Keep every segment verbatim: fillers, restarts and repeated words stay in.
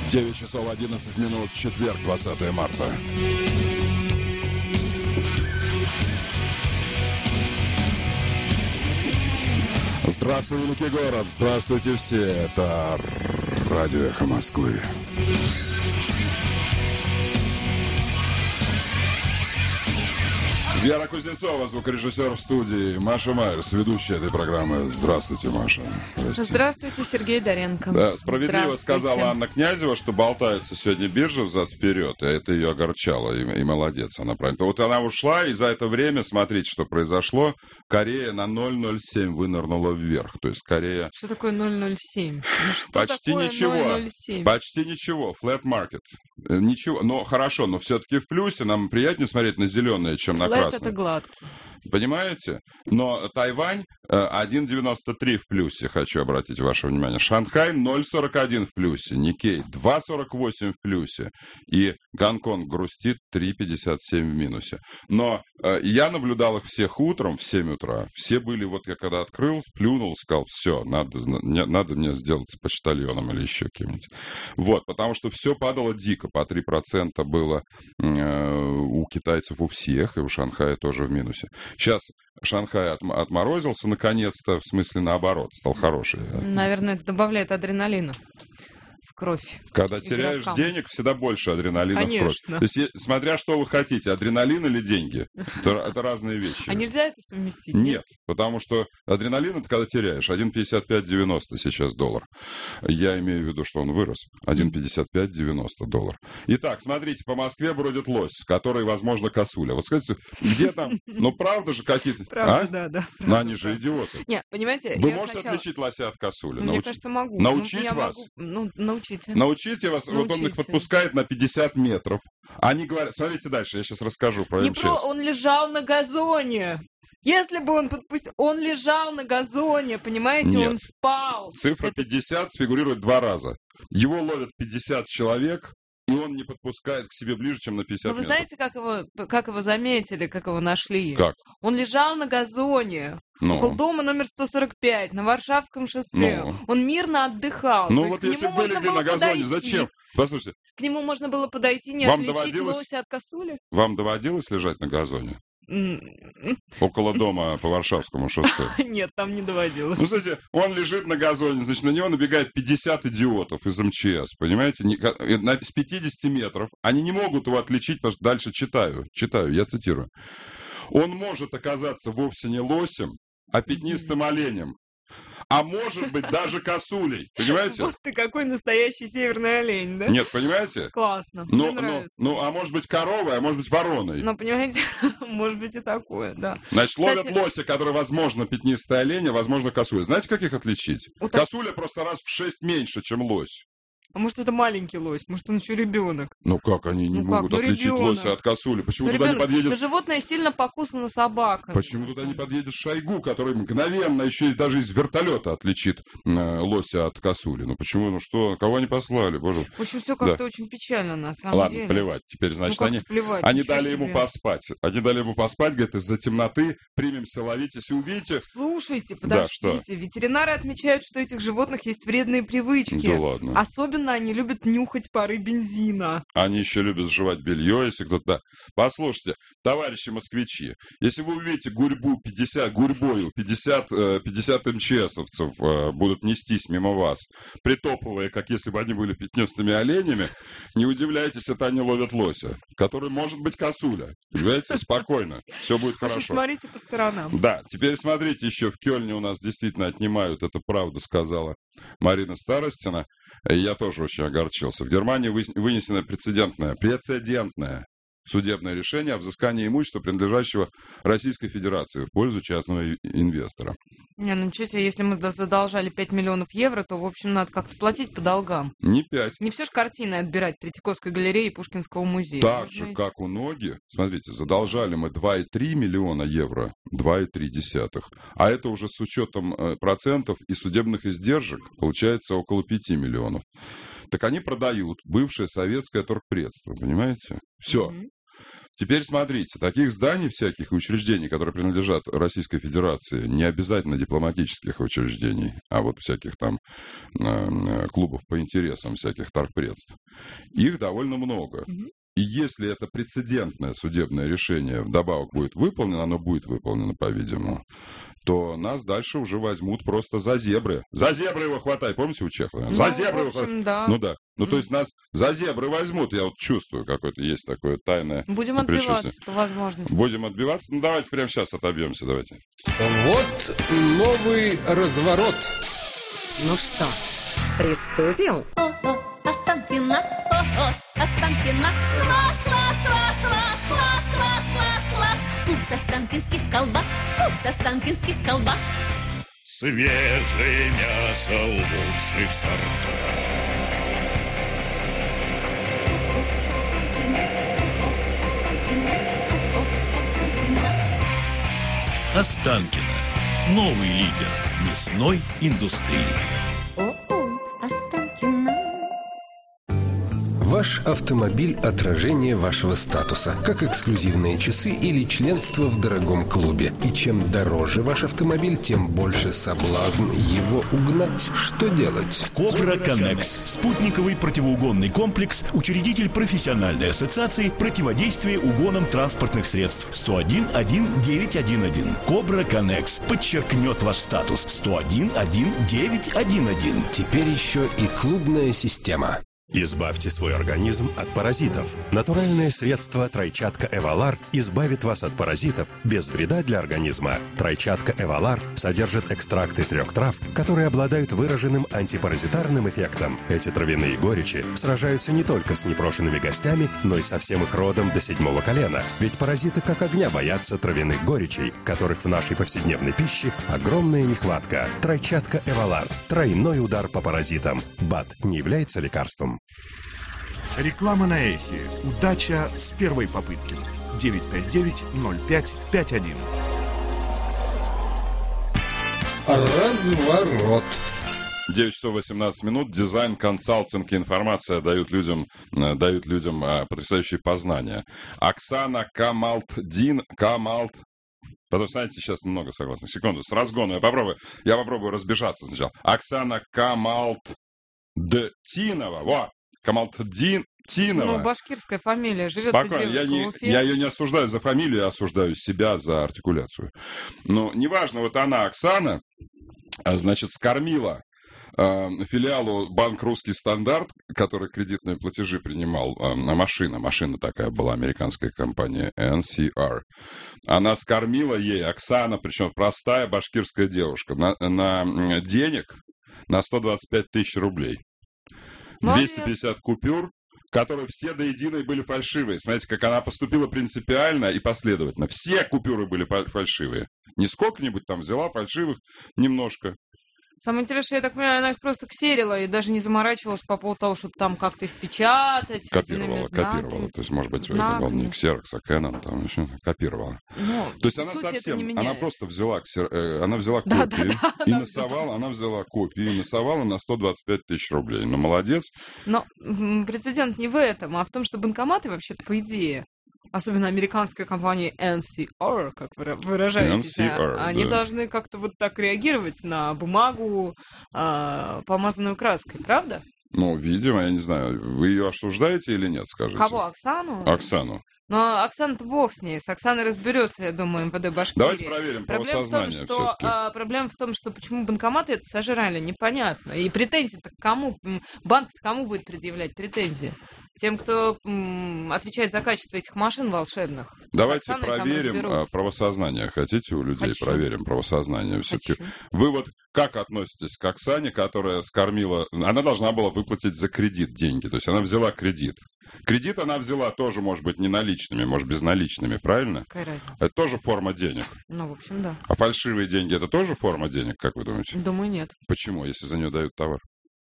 девять часов одиннадцать минут, четверг, двадцатое марта. Здравствуй, великий город, здравствуйте все, это Радио Эхо Москвы. Вера Кузнецова, звукорежиссер в студии, Маша Майерс, ведущая этой программы. Здравствуйте, Маша. Здравствуйте, Здравствуйте Сергей Доренко. Да, справедливо сказала Анна Князева, что болтается сегодня биржа взад-вперед, и это ее огорчало, и, и молодец, она правильно. Вот она ушла, и за это время, смотрите, что произошло, Корея на ноль целых ноль семь вынырнула вверх, то есть Корея... Что такое ноль целых ноль семь? Ну, что почти такое ничего, ноль целых ноль семь? Почти ничего, flat market. Ничего, но хорошо, но все-таки в плюсе, нам приятнее смотреть на зеленое, чем на красное. Это гладкий. Понимаете? Но Тайвань один целых девяносто три в плюсе, хочу обратить ваше внимание. Шанхай ноль целых сорок один в плюсе. Никей два целых сорок восемь в плюсе. И Гонконг грустит три целых пятьдесят семь в минусе. Но э, я наблюдал их всех утром в семь утра. Все были, вот я когда открыл, плюнул, сказал, все, надо, не, надо мне сделаться почтальоном или еще кем-нибудь. Вот, потому что все падало дико. По три процента было э, у китайцев у всех, и у Шанхая тоже в минусе. Сейчас Шанхай отморозился наконец-то, в смысле наоборот, стал хороший. Наверное, это добавляет адреналина в кровь. Когда теряешь игрокам. Денег, всегда больше адреналина Конечно. в кровь. То есть, смотря что вы хотите, адреналин или деньги, это, это разные вещи. А нельзя это совместить? Нет, нет, потому что адреналин это когда теряешь. один целых пятьдесят пять девяносто сейчас доллар. Я имею в виду, что он вырос. один целых пятьдесят пять девяносто доллар. Итак, смотрите, по Москве бродит лось, который, возможно, косуля. Вот скажите, где там? Ну, правда же какие-то... Правда, а? да, да. Но они же идиоты. Нет, понимаете... Вы можете сначала... отличить лося от косули? Мне Науч... кажется, могу. Научить ну, вас? Могу... Ну, научите. Научите вас. Научите. Вот он их подпускает на пятьдесят метров. Они говорят... Смотрите дальше, я сейчас расскажу про Не МЧС. про... Он лежал на газоне. Если бы он подпустил... Он лежал на газоне, понимаете? Нет. Он спал. Цифра Это... пятьдесят фигурирует два раза. Его ловят пятьдесят человек, и он не подпускает к себе ближе, чем на пятьдесят Но вы метров. знаете, как его, как его заметили, как его нашли? Как? Он лежал на газоне. Ну. Около дома номер сто сорок пять на Варшавском шоссе. Ну. Он мирно отдыхал. Ну То вот есть если к нему вы можно легли было на газоне, подойти. зачем? Послушайте. К нему можно было подойти, не Вам отличить доводилось... лося от косули? Вам доводилось лежать на газоне? Mm. Около дома по Варшавскому шоссе? Нет, там не доводилось. Ну, кстати, он лежит на газоне, значит, на него набегает пятьдесят идиотов из МЧС, понимаете? С пятидесяти метров. Они не могут его отличить, потому что дальше читаю, читаю, я цитирую. Он может оказаться вовсе не лосем, а пятнистым оленем. А может быть, даже косулей. Понимаете? Вот ты какой настоящий северный олень, да? Нет, понимаете? Классно. Ну, мне ну, ну, а может быть, коровой, а может быть, вороной. Ну, понимаете, может быть и такое, да. Значит, Кстати... ловят лося, который, возможно, пятнистый олень, а возможно, косуля. Знаете, как их отличить? Утоп... Косуля просто раз в шесть меньше, чем лось. А может, это маленький лось? Может, он еще ребенок? Ну как они не ну, могут как? Ну, отличить ребенок. лося от косули? Почему ну, туда ребенок. не подъедет... Но животное сильно покусано собакой. Почему туда не подъедет Шойгу, который мгновенно еще и даже из вертолета отличит э, лося от косули? Ну почему? Ну что? Кого они послали? Боже. В общем, все как-то да. очень печально, на самом Ладно, деле. плевать. Теперь, значит, ну, они, плевать? они Ничего дали себе. ему поспать. Они дали ему поспать, говорят, из-за темноты примемся ловить. Если увидите... Слушайте, подождите. Да, ветеринары отмечают, что у этих животных есть вредные привычки. Да ладно. Особенно они любят нюхать пары бензина. Они еще любят жевать белье, если кто-то... Послушайте, товарищи москвичи, если вы увидите гурьбу пятьдесят, гурьбою пятьдесят, пятьдесят МЧСовцев э, будут нестись мимо вас, притопывая, как если бы они были пятнистыми оленями, не удивляйтесь, это они ловят лося, который может быть косуля. Понимаете, спокойно, все будет хорошо. Смотрите по сторонам. Да, теперь смотрите, еще в Кёльне у нас действительно отнимают, это правда сказала Марина Старостина. Я тоже очень огорчился. В Германии вынесено прецедентное, прецедентное судебное решение о взыскании имущества, принадлежащего Российской Федерации в пользу частного инвестора. Не, ну ничего себе, если мы задолжали пять миллионов евро, то, в общем, надо как-то платить по долгам. Не пять. Не все же картины отбирать Третьяковской галереи и Пушкинского музея. Так Можно... же, как у ноги. Смотрите, задолжали мы два целых три миллиона евро, два целых три десятых. А это уже с учетом э, процентов и судебных издержек получается около пяти миллионов. Так они продают бывшее советское торгпредство, понимаете? Все. Mm-hmm. Теперь смотрите, таких зданий всяких и учреждений, которые принадлежат Российской Федерации, не обязательно дипломатических учреждений, а вот всяких там э, клубов по интересам, всяких торгпредств, их довольно много. Mm-hmm. И если это прецедентное судебное решение вдобавок будет выполнено, оно будет выполнено, по-видимому, то нас дальше уже возьмут просто за зебры. За зебры его хватай, помните у Чехова? За ну, зебры в общем, его хватай. Да. Ну да. Ну, то есть нас за зебры возьмут, я вот чувствую, какое-то есть такое тайное Будем отбиваться по возможности. Будем отбиваться? Ну, давайте прямо сейчас отобьемся, давайте. Вот новый разворот. Ну что, приступим? О-о, Останкино, о-о, Останкино. Класс, класс, класс, класс, класс, класс, класс, класс. Вкус останкинских колбас, вкус останкинских колбас. Свежее мясо лучших сортов. Останкино. Новый лидер мясной индустрии. О-о, Останкино. Ваш автомобиль – отражение вашего статуса, как эксклюзивные часы или членство в дорогом клубе. И чем дороже ваш автомобиль, тем больше соблазн его угнать. Что делать? Кобра Коннекс. Спутниковый противоугонный комплекс, учредитель профессиональной ассоциации противодействия угонам транспортных средств. сто один одиннадцать девятьсот одиннадцать. Кобра Коннекс подчеркнет ваш статус. сто один одиннадцать девятьсот одиннадцать. Теперь еще и клубная система. Избавьте свой организм от паразитов. Натуральное средство тройчатка Эвалар избавит вас от паразитов без вреда для организма. Тройчатка Эвалар содержит экстракты трех трав, которые обладают выраженным антипаразитарным эффектом. Эти травяные горечи сражаются не только с непрошенными гостями, но и со всем их родом до седьмого колена. Ведь паразиты как огня боятся травяных горечей, которых в нашей повседневной пище огромная нехватка. Тройчатка Эвалар. Тройной удар по паразитам. БАД не является лекарством. Реклама на эхе. Удача с первой попытки. девять пять девять ноль пять пять один. Разворот. девять часов восемнадцать минут. Дизайн, консалтинг, информация дают людям, дают людям а, потрясающие познания. Оксана Камалтдин, Камалт. Потому что, знаете, сейчас много согласных. Секунду, с разгону я попробую. Я попробую разбежаться сначала. Оксана Камалтдинова. Вот. Камалтдинова. Ну, башкирская фамилия. Живет Спокойно, я, не, в Уфе. я ее не осуждаю за фамилию, я осуждаю себя за артикуляцию. Но неважно, вот она, Оксана, значит, скормила э, филиалу Банк Русский Стандарт, который кредитные платежи принимал, э, машина, машина такая была, американская компания эн си ар. Она скормила ей, Оксана, причем простая башкирская девушка, на, на денег на сто двадцать пять тысяч рублей. двести пятьдесят купюр, которые все до единой были фальшивые. Смотрите, как она поступила принципиально и последовательно. Все купюры были фальшивые. Не сколько-нибудь там взяла фальшивых немножко. Самое интересное, я так понимаю, она их просто ксерила и даже не заморачивалась по поводу того, чтобы там как-то их печатать. Копировала, копировала. То есть, может быть, знаками. Это был не Xerox, а Canon, там еще копировала. Ну, то есть она совсем, она просто взяла, она взяла да, копии да, да, и да, насовала, да. она взяла копии и насовала на сто двадцать пять тысяч рублей. Ну, молодец. Но прецедент не в этом, а в том, что банкоматы вообще-то, по идее, особенно американская компания эн си ар, как вы выражаетесь, эн си ар, они да. должны как-то вот так реагировать на бумагу, э, помазанную краской, правда? Ну, видимо, я не знаю, вы ее осуждаете или нет, скажите? Кого, Оксану? Оксану. Но Оксана-то бог с ней, с Оксаной разберется, я думаю, эм пэ дэ Башкирии. Давайте проверим проблема правосознание в том, что, а, проблема в том, что почему банкоматы это сожрали, непонятно. И претензии-то к кому? Банк-то кому будет предъявлять претензии? Тем, кто м, отвечает за качество этих машин волшебных. Давайте проверим правосознание. Хотите у людей? Хочу. Проверим правосознание. Все-таки вы вот как относитесь к Оксане, которая скормила... Она должна была выплатить за кредит деньги. То есть она взяла кредит. Кредит она взяла тоже, может быть, не наличными, может, безналичными, правильно? Какая разница? Это тоже форма денег. Ну, в общем, да. А фальшивые деньги – это тоже форма денег, как вы думаете? Думаю, нет. Почему, если за нее дают товар?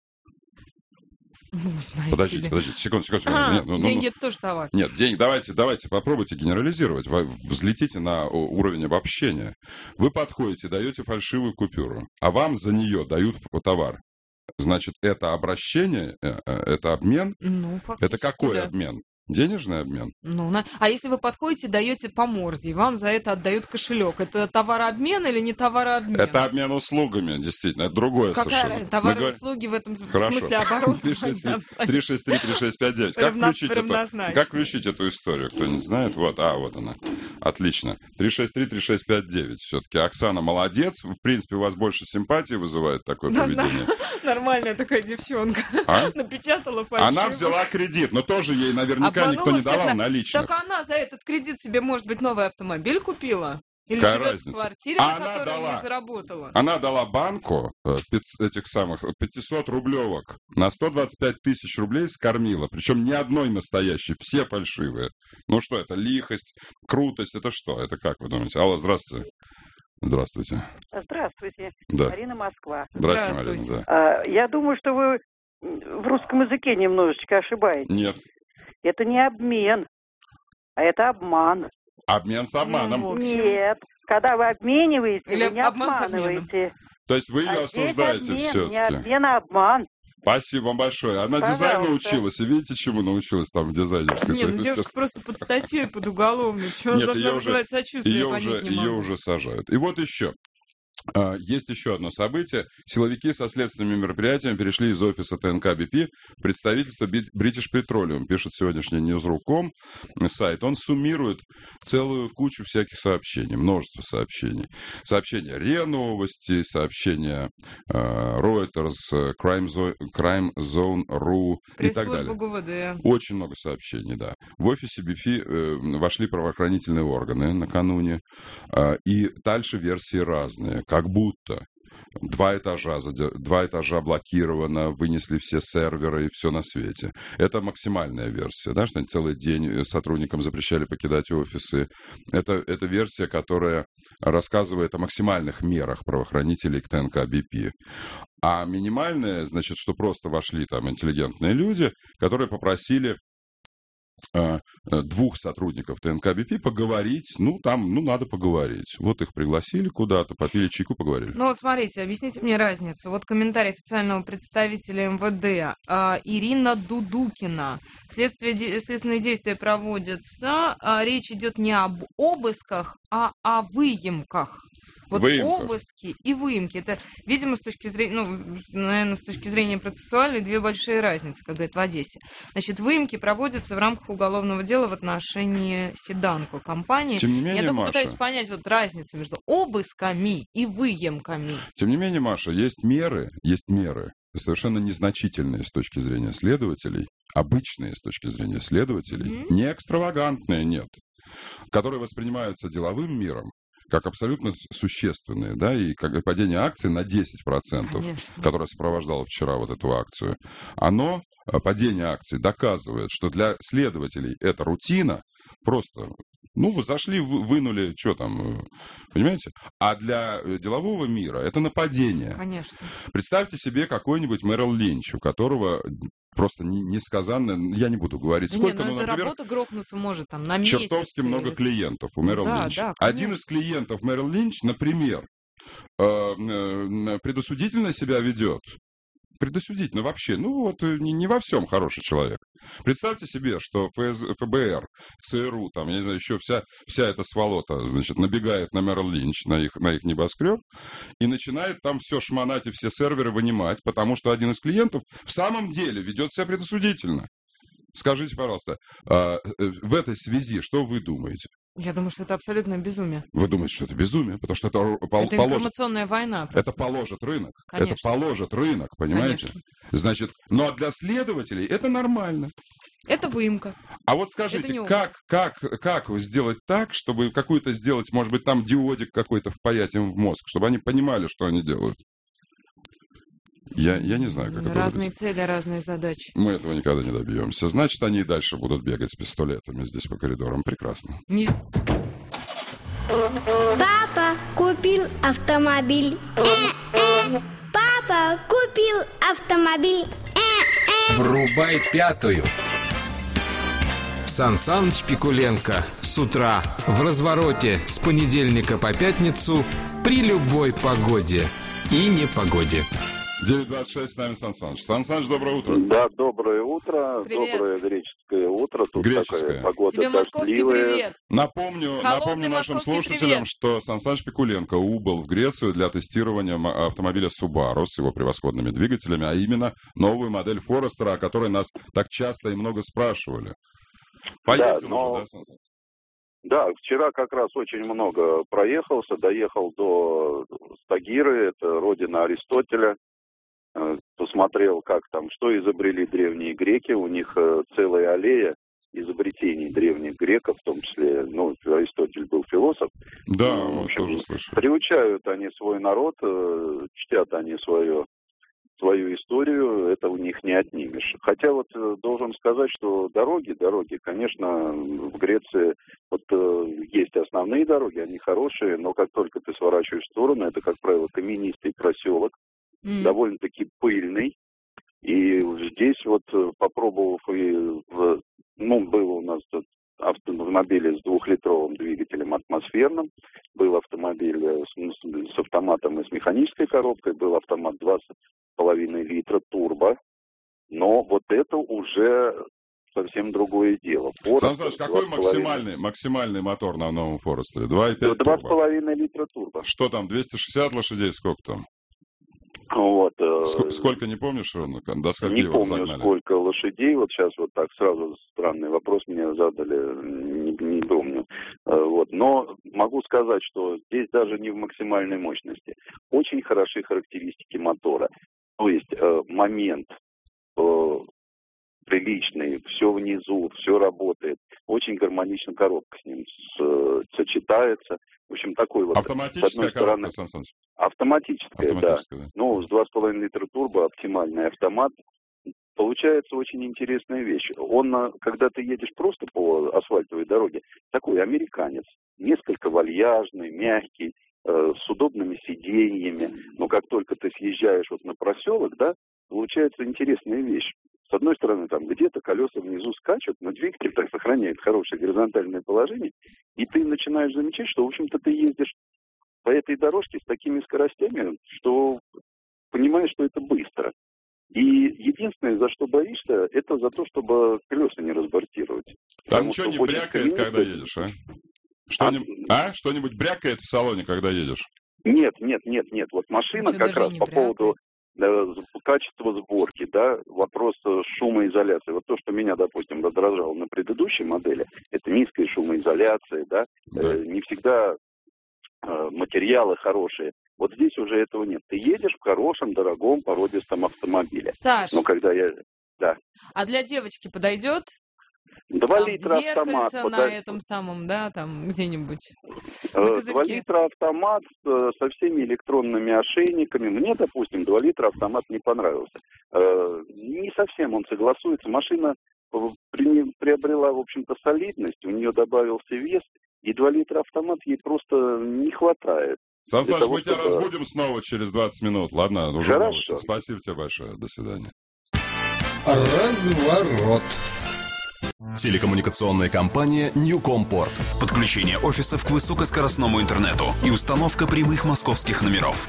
Ну, знаете Подождите, ли. подождите, секунду, секунду. секунду. А, Нет, ну, деньги ну, это тоже товар. Нет, деньги, давайте, давайте, попробуйте генерализировать. Вы взлетите на уровень обобщения. Вы подходите, даете фальшивую купюру, а вам за нее дают товар. Значит, это обращение, это обмен? Ну, фактически, это какой да. обмен? Денежный обмен. Ну, на... А если вы подходите, даете по морде, и вам за это отдают кошелек, это товарообмен или не товарообмен? Это обмен услугами, действительно, это другое Какая совершенно. разница? Товары и говорим... услуги в этом Хорошо. смысле оборот. три шесть три три шесть пять девять. Как включить, эту... как включить эту историю? Кто не знает? Вот, а, вот она. Отлично. три шесть три три шесть пять девять. Все-таки Оксана молодец. В принципе, у вас больше симпатии вызывает такое поведение. Нормальная такая девчонка. А? Напечатала фальшиво. Она взяла кредит, но тоже ей наверняка Обманула никто не давал всех. наличных. Так она за этот кредит себе, может быть, новый автомобиль купила? Или Какая живет разница? в квартире, А на она которую дала. не заработала? Она дала банку э, пяти- этих самых пятьсот рублевок на сто двадцать пять тысяч рублей скормила. Причем ни одной настоящей, все фальшивые. Ну что это, лихость, крутость, это что? Это как вы думаете? Алло, здравствуйте. Здравствуйте. Здравствуйте. Да. Марина, Москва. Здравствуйте, Здравствуйте. Марина. Да. А, я думаю, что вы в русском языке немножечко ошибаетесь. Нет. Это не обмен, а это обман. Обмен с обманом. Ну, в общем. Нет. Когда вы обмениваете, Или вы не обман с обманываете. То есть вы ее А здесь осуждаете обмен, не все-таки. обмен, а обман. Спасибо вам большое. Она Пожалуйста. дизайну училась. И видите, чему научилась там в дизайнерской Не, ну своей девушка просто под статьей, под уголовной. Почему она Нет, должна ее уже- вызывать сочувствие, Ее я понять уже, не ее могу. уже сажают. И вот еще. А, Есть еще одно событие. Силовики со следственными мероприятиями перешли из офиса ТНК Би Пи в представительство Би- British Petroleum, пишет сегодняшний Newsroom точка ком сайт. Он суммирует целую кучу всяких сообщений, множество сообщений. Сообщения РИА Новости, сообщения э, Reuters, э, Crime Zone, Crime Zone точка ру и так далее. Пресс-служба ГУВД. Очень много сообщений, да. В офисе Би Пи э, вошли правоохранительные органы накануне, э, и дальше версии разные. Как будто два этажа, задер- два этажа блокировано, вынесли все серверы и все на свете. Это максимальная версия, да, что они целый день сотрудникам запрещали покидать офисы. Это, это версия, которая рассказывает о максимальных мерах правоохранителей к ТНК Би Пи. А минимальная, значит, что просто вошли там интеллигентные люди, которые попросили э, э, двух сотрудников ТНК Би Пи поговорить, ну, там, ну, надо поговорить. Вот их пригласили куда-то, попили чайку, поговорили. Ну вот смотрите, объясните мне разницу. Вот комментарий официального представителя эм вэ дэ а, Ирина Дудукина. Следствие, де- следственные действия проводятся. а, Речь идет не об обысках, а о выемках. Вот Выемках. обыски и выемки. Это, видимо, с точки зрения, ну, наверное, с точки зрения процессуальной, две большие разницы, как говорят в Одессе. Значит, выемки проводятся в рамках уголовного дела в отношении Седанко компании. Тем не менее, Я только Маша, пытаюсь понять вот разницу между обысками и выемками. тем не менее, Маша, есть меры, есть меры, совершенно незначительные с точки зрения следователей, обычные с точки зрения следователей, Мгм. не экстравагантные, нет, которые воспринимаются деловым миром как абсолютно с- существенные, да, и как и падение акций на десять процентов, Конечно. которое сопровождало вчера вот эту акцию, оно, э, падение акций, доказывает, что для следователей это рутина, просто, ну, вы зашли, вы- вынули, что там, э, понимаете? А для э, делового мира это нападение. Конечно. Представьте себе какой-нибудь Мэрил Линч, у которого просто не- несказанно, я не буду говорить, Не, сколько, ну ну, эта например, работа грохнуться может там на месяц. чертовски много или- клиентов у Мэрил Да, Линч. да, Один конечно. из клиентов Мэрил Линч, например, э, э, предосудительно себя ведет. Предосудительно вообще. Ну, вот э, не, не во всем хороший человек. Представьте себе, что ФС эф бэ эр, ЦРУ, там, я не знаю, еще вся, вся эта сволота, значит, набегает на Мэрил Линч, на их, на их небоскреб, и начинает там все шмонать и все серверы вынимать, потому что один из клиентов в самом деле ведет себя предосудительно. Скажите, пожалуйста, а, э, в этой связи что вы думаете? Я думаю, что это абсолютное безумие. Вы думаете, что это безумие? Потому что это, пол- Это положит, информационная война. это положит рынок. Конечно. Это положит рынок, понимаете? Конечно. Значит, но для следователей это нормально. Это выемка. А вот Это скажите, не как, как, как вы сделать так, чтобы какую-то сделать, может быть, там диодик какой-то впаять им в мозг, чтобы они понимали, что они делают? Я, я не знаю, как это Разные будет. цели, разные задачи. Мы этого никогда не добьемся. Значит, они и дальше будут бегать с пистолетами здесь по коридорам. Прекрасно. Не... Папа купил автомобиль. Э-э. Папа купил автомобиль. Э-э. Врубай пятую. Сан Саныч Пикуленко с утра в развороте с понедельника по пятницу при любой погоде и непогоде. девять двадцать шесть с нами Сан Саныч. Сан Саныч, доброе утро. Да, доброе утро. Привет. Доброе греческое утро. Тут Греческое. такая погода Тебе московский дождливая. привет. Напомню, Холодный напомню нашим московский слушателям, привет. что Сан Саныч Пикуленко убыл в Грецию для тестирования м- автомобиля Subaru с его превосходными двигателями, а именно новую модель Форестера, о которой нас так часто и много спрашивали. Поездил Да, но- уже, да, Сан Саныч? Да, вчера как раз очень много проехался, доехал до Стагиры, это родина Аристотеля. Э, Посмотрел, как там, что изобрели древние греки. У них э, целая аллея изобретений древних греков, в том числе, ну, Аристотель был философ. Да, Ну, в мы общем, тоже слышали. Приучают они свой народ, э, чтят они свое, свою историю, это у них не отнимешь. Хотя вот э, должен сказать, что дороги, дороги, конечно, в Греции вот э, есть основные дороги, они хорошие, но как только ты сворачиваешь в сторону, это, как правило, каменистый проселок, М. довольно-таки пыльный. И здесь вот, э, попробовав, и, в- ну, было у нас тут автомобиль с двухлитровым двигателем атмосферным, был автомобиль э, с, с- с автоматом и с механической коробкой, был автомат двадцать с половиной литра турбо, но вот это уже совсем другое дело. Сан Саныч, какой максимальный, максимальный мотор на новом Форестере? два и пять Два с турбо? половиной литра турбо. Что там, двести шестьдесят лошадей, сколько там? Вот, э, Ск- сколько, не помнишь, ровно? До скольки не его помню, загнали? сколько лошадей. Вот сейчас вот так сразу странный вопрос мне задали, не, не помню. Э, Вот. Но могу сказать, что здесь даже не в максимальной мощности. Очень хороши характеристики мотора. То есть э, момент э, приличный, все внизу, все работает. Очень гармонично коробка с ним с- э, сочетается. В общем, такой вот... с Автоматическая одной коробка, стороны, Сан Саныч? Автоматическая, Автоматическая, да. да. Ну, с два с половиной литра турбо, оптимальный автомат. Получается очень интересная вещь. Он, а, когда ты едешь просто по асфальтовой дороге, такой американец. Несколько вальяжный, мягкий, э, с удобными сиденьями. Но как только ты съезжаешь вот на проселок, да, получается интересная вещь. С одной стороны, там где-то колеса внизу скачут, но двигатель так сохраняет хорошее горизонтальное положение, и ты начинаешь замечать, что, в общем-то, ты ездишь по этой дорожке с такими скоростями, что понимаешь, что это быстро. И единственное, за что боишься, это за то, чтобы колеса не разбортировать. Там Потому ничего что не очень брякает, каменистая- когда едешь, а? Что-нибудь, а? Что-нибудь брякает в салоне, когда едешь? Нет, нет, нет, нет. Вот машина Ничего как даже раз и не по брякает. поводу э, качества сборки, да, вопрос э, шумоизоляции. Вот то, что меня, допустим, раздражало на предыдущей модели, это низкая шумоизоляция, да, Да. э, не всегда э, материалы хорошие. Вот здесь уже этого нет. Ты едешь в хорошем, дорогом, породистом автомобиле. Саш, Но когда я... Да. а для девочки подойдет? Два Там литра автомат. зеркальце на подай- этом самом, да, там где-нибудь. Э, на Два козырьке. литра автомат э, со всеми электронными ошейниками. Мне, допустим, два литра автомат не понравился. Э, Не совсем он согласуется. Машина э, при- приобрела, в общем-то, солидность, у нее добавился вес, и два литра автомат ей просто не хватает. Сан Для Саныч, того, мы тебя чтобы- разбудим снова через двадцать минут. Ладно, уже Хорошо. новости. Спасибо тебе большое. До свидания. Разворот. Телекоммуникационная компания Newcomport. Подключение офисов к высокоскоростному интернету и установка прямых московских номеров.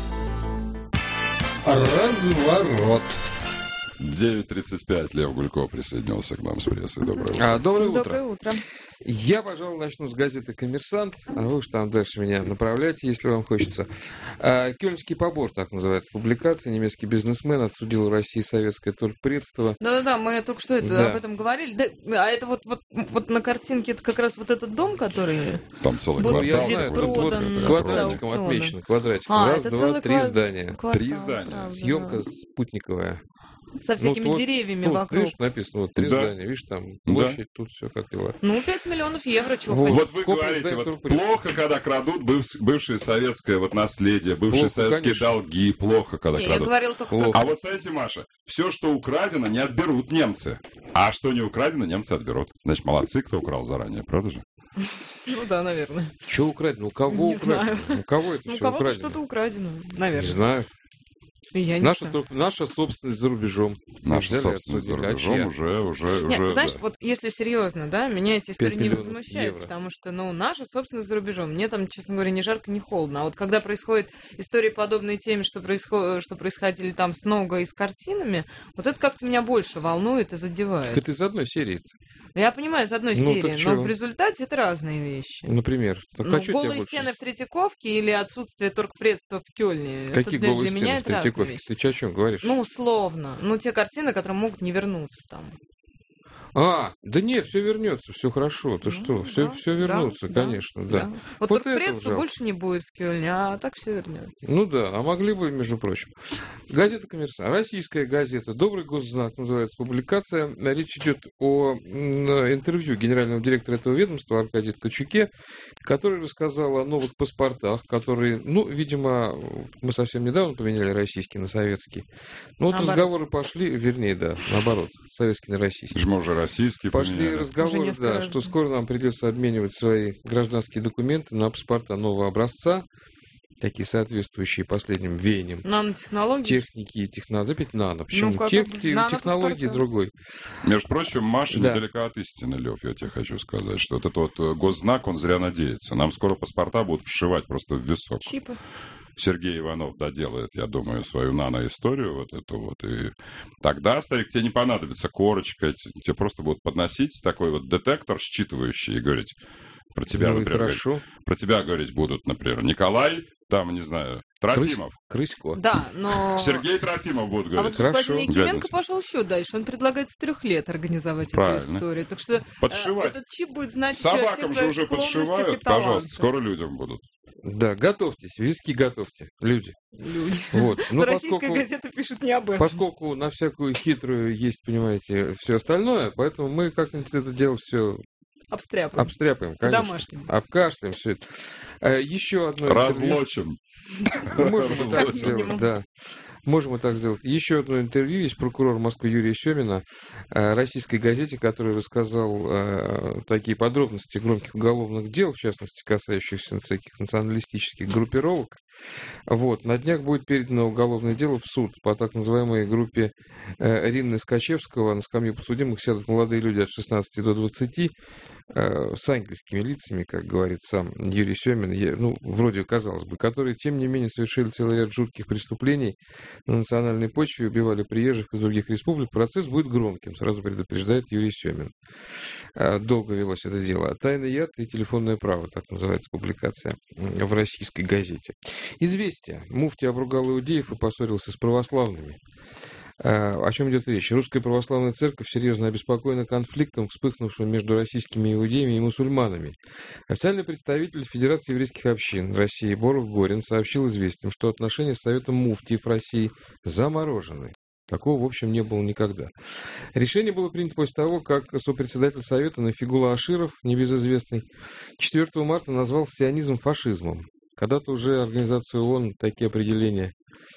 Разворот. девять тридцать пять. Лев Гулько присоединился к нам с прессой. Доброе утро. А, доброе утро. Доброе утро. Я, пожалуй, начну с газеты «Коммерсант», а вы уж там дальше меня направляйте, если вам хочется. А, «Кёльнский побор», так называется публикация. Немецкий бизнесмен отсудил в России советское торгпредство. Да-да-да, мы только что это, Да. об этом говорили. Да, а это вот, вот, вот на картинке это как раз вот этот дом, который... Там целый Вот Ну, квартал. я знаю, будет тут вот продан с квадратиком аукциона. отмечено. Квадратиком. А, Раз, это два, целый три квад- здания. квартал, Три здания. правда, Съемка да. спутниковая. Со всякими Ну, вот, деревьями ну, вокруг. видишь, написано, вот три Да. здания. Видишь, там Да. площадь, тут все как дела. Ну, пять миллионов евро, чего Вот. хотите. Вот вы Комплекс говорите, дает вот турпресс. плохо, когда крадут бывш- бывшее советское вот наследие, бывшие Плохо, советские конечно. долги, плохо, когда Не, я крадут. говорила только Плохо. про... А вот смотрите, Маша, все, что украдено, не отберут немцы. А что не украдено, немцы отберут. Значит, молодцы, кто украл заранее, правда же? Ну да, наверное. Что украдено? У кого Не украдено? знаю. У кого это Ну, у все кого-то украдено? что-то украдено, Не наверное. знаю. Я не наша, знаю. только, наша собственность за рубежом. Наша Взяли, собственность за отсудили. А рубежом чья? уже, уже, Нет, уже, знаешь, да. вот если серьезно, да, меня эти истории пять не миллионов возмущают, евро. потому что, ну, наша собственность за рубежом. Мне там, честно говоря, ни жарко, ни холодно. А вот когда происходят истории, подобные тем, что, происход... что происходили там с Ногой и с картинами, вот это как-то меня больше волнует и задевает. Так это из одной серии. Я понимаю, из одной Ну, серии, так но чё? в результате это разные вещи. Например. Так, Ну, а чё тебя голые больше- стены в Третьяковке или отсутствие торгпредства в Кёльне. Какие это для, голые для стены меня в это разные Третьяковке? вещи. Ты чё, о чем говоришь? Ну, условно. Ну, те картины, которые могут не вернуться там. А, да нет, все вернется, все хорошо. Ты Ну, что, все, да, все да, вернется, да, конечно, да. Вот, Вот это торгпредства жалко. больше не будет в Кёльне, а так все вернется. Ну да, а могли бы, между прочим. Газета «Коммерсант». Российская газета «Добрый госзнак» называется публикация. Речь идет о м, интервью генерального директора этого ведомства Аркадия Ткачуке, который рассказал о новых паспортах, которые, ну, видимо, мы совсем недавно поменяли российский на советский. Ну вот Наоборот. разговоры пошли, вернее, да, наоборот, советский на российский. Мы уже российские Пошли поменяли. Уже разговоры, несколько да, раз, что да. скоро нам придется обменивать свои гражданские документы на паспорта нового образца, такие соответствующие последним веяниям Нанотехнологии. техники и технологий. Опять нано. Почему? Ну, как Тех- бы, те- нано технологии паспорта. другой. Между прочим, Маша Да. недалеко от истины, Лев, я тебе хочу сказать, что вот этот вот э, госзнак, он зря надеется. Нам скоро паспорта будут вшивать просто в висок. Чипы. Сергей Иванов доделает, я думаю, свою нано-историю вот эту вот. И тогда, старик, тебе не понадобится корочка, т- тебе просто будут подносить такой вот детектор, считывающий, и говорить про тебя, Ну и например, говорить- хорошо. про тебя говорить будут, например, Николай, там, не знаю, Трофимов. Крысько. Да, но... Сергей Трофимов будет А вот говорить. господин Хорошо. Якименко Глядите. пошел еще дальше. Он предлагает с трех лет организовать Правильно. эту историю. Так что э, Подшивать. этот чип будет значить о всех Собакам же твоих уже склонностях и подшивают, талантах. пожалуйста, скоро людям будут. Да, готовьтесь, виски готовьте, люди. Люди. Вот. Но Ну, российская поскольку, газета пишет не об этом. поскольку на всякую хитрую есть, понимаете, все остальное, поэтому мы как-нибудь это дело все Обстряпаем. обстряпаем, конечно. По-домашнему. Обкашляем все это. Э, Еще одно интервью. Разлочим. Можем и так Как сделать, минимум. да. Можем и так сделать. Еще одно интервью есть прокурор Москвы Юрия Семина э, российской газете, который рассказал э, такие подробности громких уголовных дел, в частности, касающихся всяких националистических группировок. Вот. На днях будет передано уголовное дело в суд по так называемой группе э, Ринны Скачевского. На скамью подсудимых сядут молодые люди от шестнадцати до двадцати э, с ангельскими лицами, как говорит сам Юрий Семин, я- ну, вроде казалось бы, которые, тем не менее, совершили целый ряд жутких преступлений на национальной почве, убивали приезжих из других республик. Процесс будет громким, сразу предупреждает Юрий Семин. Э, Долго велось это дело. «Тайный яд и телефонное право», так называется публикация м, в российской газете. Известия. Муфтий обругал иудеев и поссорился с православными. Э, О чем идет речь? Русская православная церковь серьезно обеспокоена конфликтом, вспыхнувшим между российскими иудеями и мусульманами. Официальный представитель Федерации еврейских общин России Боров Горин сообщил известиям, что отношения с Советом муфтиев России заморожены. Такого, в общем, не было никогда. Решение было принято после того, как сопредседатель Совета Нафигула Аширов, небезызвестный, четвёртого марта назвал сионизм фашизмом. Когда-то уже организация ООН такие определения.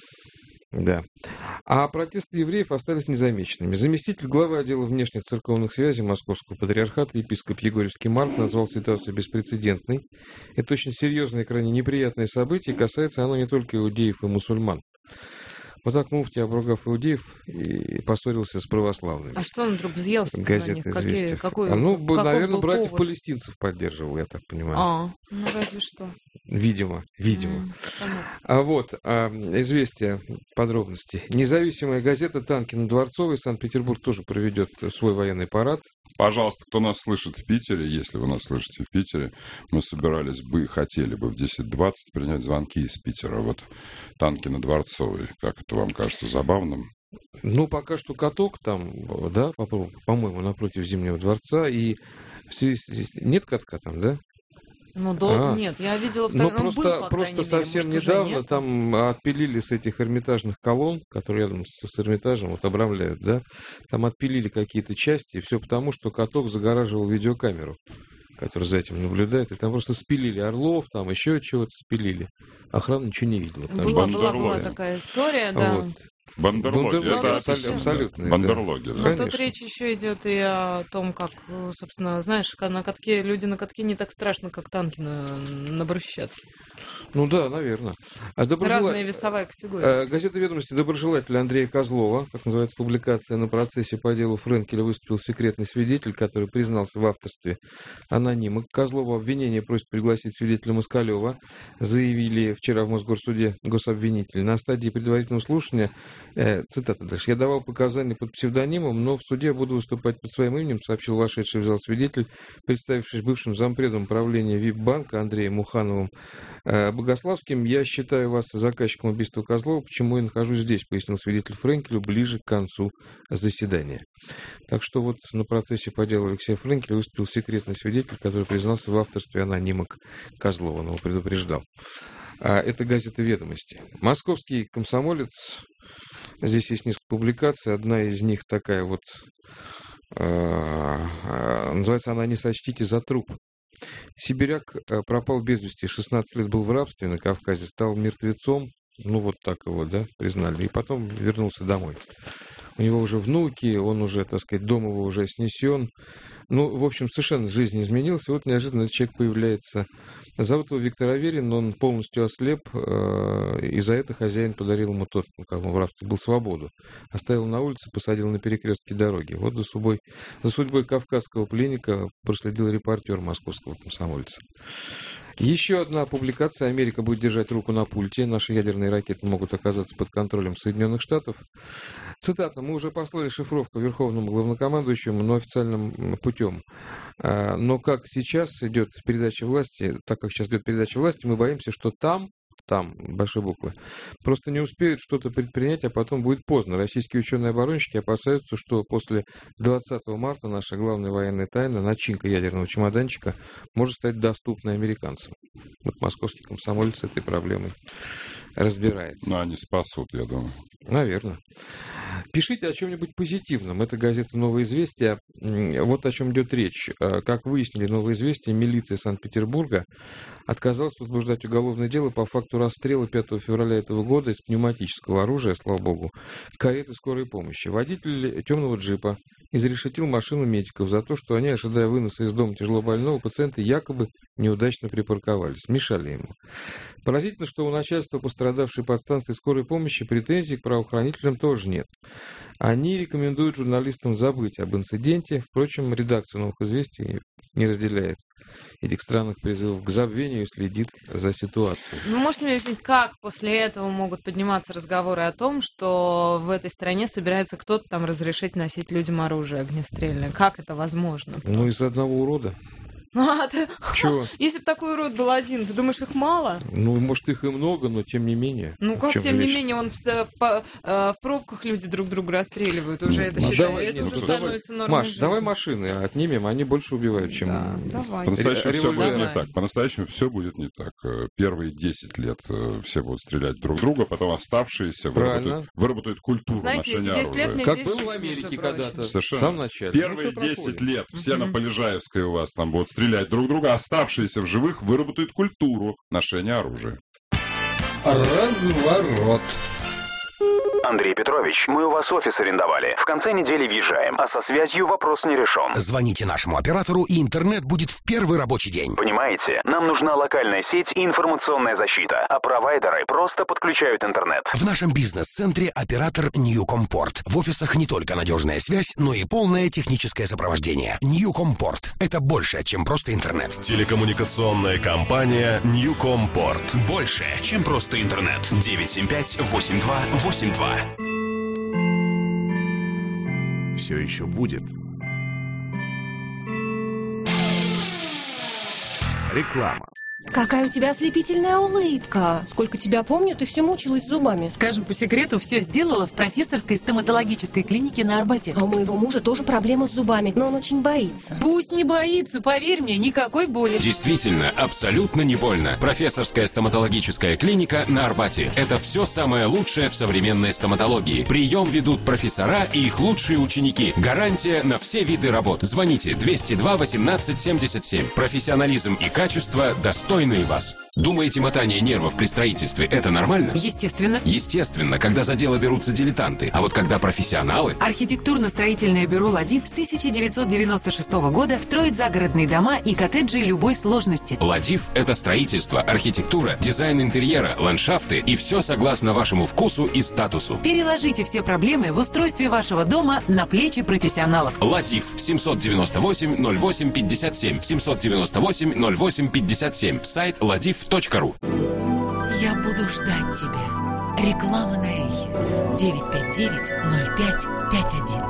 Да. А протесты евреев остались незамеченными. Заместитель главы отдела внешних церковных связей Московского патриархата, епископ Егорьевский Марк, назвал ситуацию беспрецедентной. Это очень серьезное и крайне неприятное событие, и касается оно не только иудеев и мусульман. Вот так муфтий, обругав иудеев, и поссорился с православными. А что он вдруг взъелся на них? Газета Какие, «Известия». какой, А, ну, б- каков наверное, был братьев повод? палестинцев поддерживал, я так понимаю. А, ну разве что. Видимо, видимо. М, понятно. А вот, а, известия, подробности. Независимая газета «Танки на Дворцовой». Санкт-Петербург тоже проведет свой военный парад. Пожалуйста, кто нас слышит в Питере, если вы нас слышите в Питере, мы собирались бы, хотели бы в десять двадцать принять звонки из Питера. Вот танки на Дворцовой. Как это вам кажется забавным? Ну, пока что каток там, да, по- по-моему, напротив Зимнего дворца. И в связи с- нет катка там, да? Ну, долго А. нет. Я видела Ну, второй. Ну, просто, был, по просто крайней мере, совсем может, уже недавно нет. там отпилили с этих эрмитажных колонн, которые рядом с, с Эрмитажем вот обрамляют, да, там отпилили какие-то части, и все потому, что каток загораживал видеокамеру, которая за этим наблюдает, и там просто спилили орлов, там еще чего-то спилили. Охрана ничего не видела. потому Была, что- была, была Бандерлоги. такая история, да. Вот. Бандерлоги. Бандерлоги, Это абсолютно, отлично, да. абсолютно, да. Бандерлоги, да. Но Конечно. тут речь еще идет и о том, как, э, собственно, знаешь, ка- на катке, люди на катке не так страшно, как танки на, на брусчатке. Ну да, наверное. А доброжела... Разная весовая категория. Газета «Ведомости» доброжелателя Андрея Козлова, как называется публикация, на процессе по делу Френкеля выступил секретный свидетель, который признался в авторстве анонимок. Козлову обвинение просит пригласить свидетеля Москалева, заявили вчера в Мосгорсуде гособвинитель. На стадии предварительного слушания, э, цитата дальше, «Я давал показания под псевдонимом, но в суде буду выступать под своим именем», сообщил вошедший в зал свидетель, представившись бывшим зампредом правления ВИП-банка Андреем Мухановым Богославским. «Я считаю вас заказчиком убийства Козлова, почему я нахожусь здесь», пояснил свидетель Френкелю ближе к концу заседания. Так что вот на процессе по делу Алексея Френкеля выступил секретный свидетель, который признался в авторстве анонимок Козлова, он его предупреждал. А это газета «Ведомости». Московский комсомолец. Здесь есть несколько публикаций. Одна из них такая вот, э, называется она «Не сочтите за труп». Сибиряк пропал без вести, шестнадцать лет был в рабстве на Кавказе, стал мертвецом, ну вот так его, да, признали, и потом вернулся домой. У него уже внуки, он уже, так сказать, дом его уже снесен. Ну, в общем, совершенно жизнь изменилась, и вот неожиданно этот человек появляется. Зовут его Виктор Аверин, он полностью ослеп, и за это хозяин подарил ему тот, ну, как он в рабстве был, свободу. Оставил на улице, посадил на перекрестке дороги. Вот за судьбой, за судьбой кавказского пленника проследил репортер московского комсомольца. Еще одна публикация. Америка будет держать руку на пульте. Наши ядерные ракеты могут оказаться под контролем Соединенных Штатов. Цитата. «Мы уже послали шифровку Верховному главнокомандующему, но официальным путем. Но как сейчас идет передача власти, так как сейчас идет передача власти, мы боимся, что там, там, большой буквы, просто не успеют что-то предпринять, а потом будет поздно. Российские ученые-оборонщики опасаются, что после двадцатого марта наша главная военная тайна, начинка ядерного чемоданчика, может стать доступной американцам». Вот московский комсомолец с этой проблемой разбирается. Но они спасут, я думаю. Наверное. Пишите о чем-нибудь позитивном. Это газета «Новое известие». Вот о чем идет речь. Как выяснили «Новое известие», милиция Санкт-Петербурга отказалась возбуждать уголовное дело по факту расстрела пятого февраля этого года из пневматического оружия, слава богу, кареты скорой помощи. Водитель темного джипа изрешетил машину медиков за то, что они, ожидая выноса из дома тяжелобольного пациента, якобы неудачно припарковались, мешали ему. Поразительно, что у начальства пострадавшей подстанции скорой помощи претензий к правоохранителям тоже нет. Они рекомендуют журналистам забыть об инциденте. Впрочем, редакция «Новых известий» не разделяет этих странных призывов к забвению и следит за ситуацией. Ну, можете мне объяснить, как после этого могут подниматься разговоры о том, что в этой стране собирается кто-то там разрешить носить людям оружие огнестрельное? Как это возможно? Ну, из-за одного урода. А, ты... Чего? Если бы такой урод был один, ты думаешь, их мало? Ну, может, их и много, но тем не менее. Ну, как тем не менее, он в, в, в, в пробках люди друг друга расстреливают. Уже ну, это ну, считаю, давай, это нет, уже давай, становится нормой Маш, жизни. Давай машины отнимем, они больше убивают, чем... Да, давай. По-настоящему все будет давай. не так. По-настоящему все будет не так. Первые десять лет все будут стрелять друг друга, потом оставшиеся выработают, выработают культуру Знаете, ношения оружия. Как было в Америке когда-то. Совершенно. В самом начале. Первые ну, десять лет все на Полежаевской у вас там будут стрелять друг друга, оставшиеся в живых выработают культуру ношения оружия. Разворот. Андрей Петрович, мы у вас офис арендовали. В конце недели въезжаем, а со связью вопрос не решен. Звоните нашему оператору, и интернет будет в первый рабочий день. Понимаете, нам нужна локальная сеть и информационная защита, а провайдеры просто подключают интернет. В нашем бизнес-центре оператор Newcomport. В офисах не только надежная связь, но и полное техническое сопровождение. Newcomport – это больше, чем просто интернет. Телекоммуникационная компания Newcomport. Больше, чем просто интернет. девять семь пять восемь два восемь два. Все еще будет. Реклама. Какая у тебя ослепительная улыбка. Сколько тебя помню, ты все мучилась зубами. Скажем по секрету, все сделала в профессорской стоматологической клинике на Арбате. А у моего мужа тоже проблемы с зубами, но он очень боится. Пусть не боится, поверь мне, никакой боли. Действительно, абсолютно не больно. Профессорская стоматологическая клиника на Арбате. Это все самое лучшее в современной стоматологии. Прием ведут профессора и их лучшие ученики. Гарантия на все виды работ. Звоните двести два восемнадцать семьдесят семь. Профессионализм и качество достойны достойные вас. Думаете, мотание нервов при строительстве – это нормально? Естественно. Естественно, когда за дело берутся дилетанты. А вот когда профессионалы… Архитектурно-строительное бюро «Ладив» с тысяча девятьсот девяносто шестого года строит загородные дома и коттеджи любой сложности. «Ладив» – это строительство, архитектура, дизайн интерьера, ландшафты и все согласно вашему вкусу и статусу. Переложите все проблемы в устройстве вашего дома на плечи профессионалов. «Ладив» семьсот девяносто восемь ноль восемь пятьдесят семь, семьсот девяносто восемь ноль восемь пятьдесят семь, сайт ладив точка ру. Я буду ждать тебя. Реклама на эхе. девять пять девять ноль пять пять один.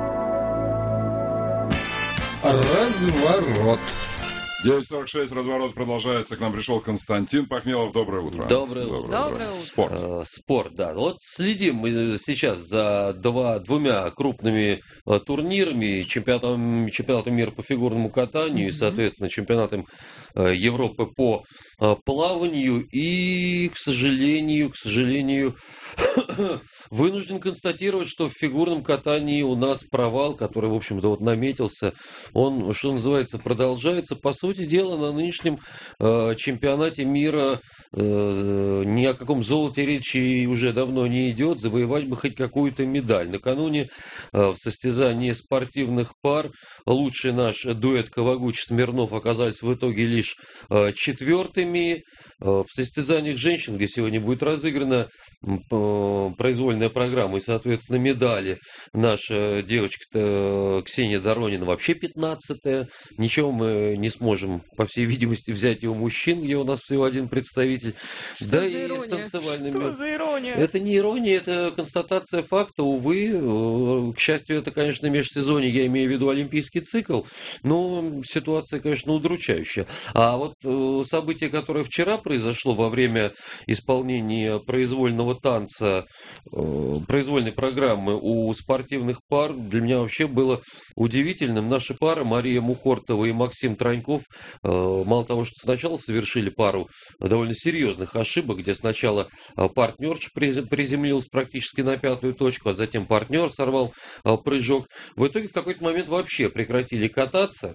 Разворот. девять сорок шесть, разворот продолжается. К нам пришел Константин Пахмелов. Доброе утро. Доброе утро. Доброе утро. Спорт. Э, спорт, да. Вот следим мы сейчас за два, двумя крупными э, турнирами. Чемпионатом, чемпионатом мира по фигурному катанию mm-hmm. и, соответственно, чемпионатом э, Европы по э, плаванию. И, к сожалению, к сожалению, вынужден констатировать, что в фигурном катании у нас провал, который, в общем-то, вот наметился. Он, что называется, продолжается. По сути дела, на нынешнем э, чемпионате мира э, ни о каком золоте речи уже давно не идет. Завоевать бы хоть какую-то медаль. Накануне э, в состязании спортивных пар лучший наш дуэт Кавагучи-Смирнов оказались в итоге лишь э, четвертыми. Э, в состязаниях женщин, где сегодня будет разыграна э, произвольная программа и, соответственно, медали, наша девочка Ксения Доронина вообще пятнадцатая. Ничего мы не сможем, по всей видимости, взять и у мужчин, где у нас всего один представитель. Что да за и ирония? с танцевальными. Что за ирония? Это не ирония, это констатация факта, увы. К счастью, это, конечно, межсезонье, я имею в виду олимпийский цикл, но ситуация, конечно, удручающая. А вот событие, которое вчера произошло во время исполнения произвольного танца, произвольной программы у спортивных пар, для меня вообще было удивительным. Наша пара Мария Мухортова и Максим Траньков, мало того, что сначала совершили пару довольно серьезных ошибок, где сначала партнерша приземлилась практически на пятую точку, а затем партнер сорвал прыжок. В итоге в какой-то момент вообще прекратили кататься,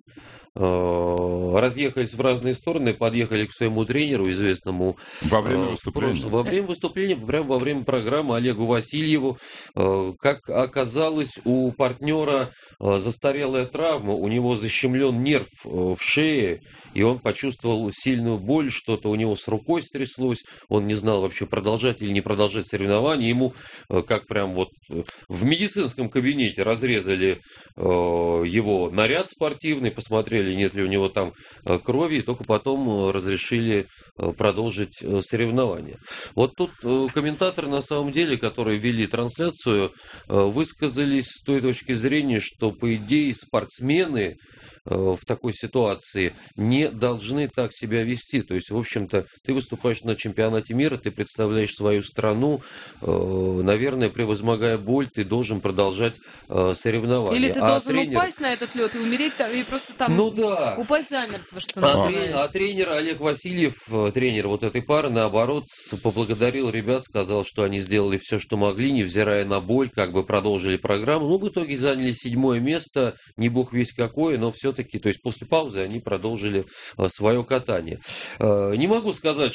разъехались в разные стороны, подъехали к своему тренеру, известному во время выступления. Во время выступления, прямо во время программы Олегу Васильеву. Как оказалось, у партнера застарелая травма, у него защемлен нерв в шее, и он почувствовал сильную боль, что-то у него с рукой стряслось, он не знал вообще, продолжать или не продолжать соревнования. Ему, как прям вот в медицинском кабинете, разрезали его наряд спортивный, посмотрели, нет ли у него там крови, и только потом разрешили продолжить соревнования. Вот тут комментаторы, на самом деле, которые вели трансляцию, высказались с той точки зрения, что, по идее, спортсмены в такой ситуации не должны так себя вести. То есть, в общем-то, ты выступаешь на чемпионате мира, ты представляешь свою страну, наверное, превозмогая боль, ты должен продолжать соревнования. Или ты а должен тренер... упасть на этот лед и умереть там, и просто там ну, да. упасть замертво, что а, называется. тренер, а тренер Олег Васильев, тренер вот этой пары, наоборот, поблагодарил ребят, сказал, что они сделали все, что могли, невзирая на боль, как бы продолжили программу. Ну, в итоге заняли седьмое место, не бог весть какое, но все-таки, то есть после паузы они продолжили свое катание. Не могу сказать,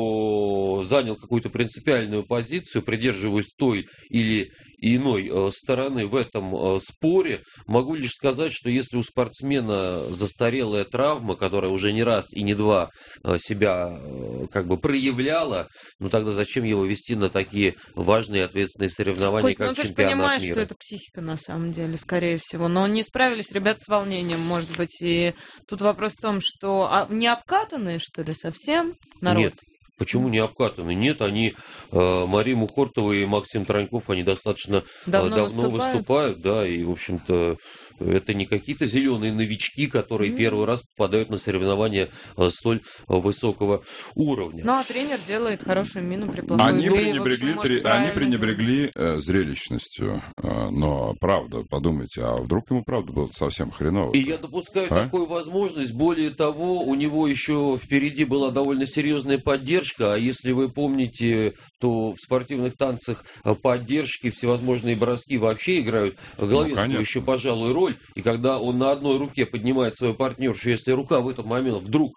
что занял какую-то принципиальную позицию, придерживаюсь той или иной стороны в этом споре. Могу лишь сказать, что если у спортсмена застарелая травма, которая уже не раз и не два себя как бы проявляла, ну тогда зачем его вести на такие важные и ответственные соревнования, Кость, как ну, ты же чемпионат понимаешь, мира? что это психика на самом деле, скорее всего. Но не справились ребята с волнением, может быть. И тут вопрос в том, что а, не обкатанные, что ли, совсем народ? Нет. Почему не обкатаны? Нет, они, э, Мария Мухортова и Максим Траньков, они достаточно давно, э, давно выступают. выступают, да, и, в общем-то, это не какие-то зеленые новички, которые mm. первый раз попадают на соревнования э, столь э, высокого уровня. Ну, а тренер делает хорошую мину при плохой Они игре, пренебрегли, общем, три, они пренебрегли э, зрелищностью, э, но правда, подумайте, а вдруг ему правда было совсем хреново? И я допускаю а? такую возможность. Более того, у него еще впереди была довольно серьезная поддержка. А если вы помните, то в спортивных танцах поддержки, всевозможные броски вообще играют главенствующую, ну, пожалуй, роль. И когда он на одной руке поднимает свою партнершу, если рука в этот момент вдруг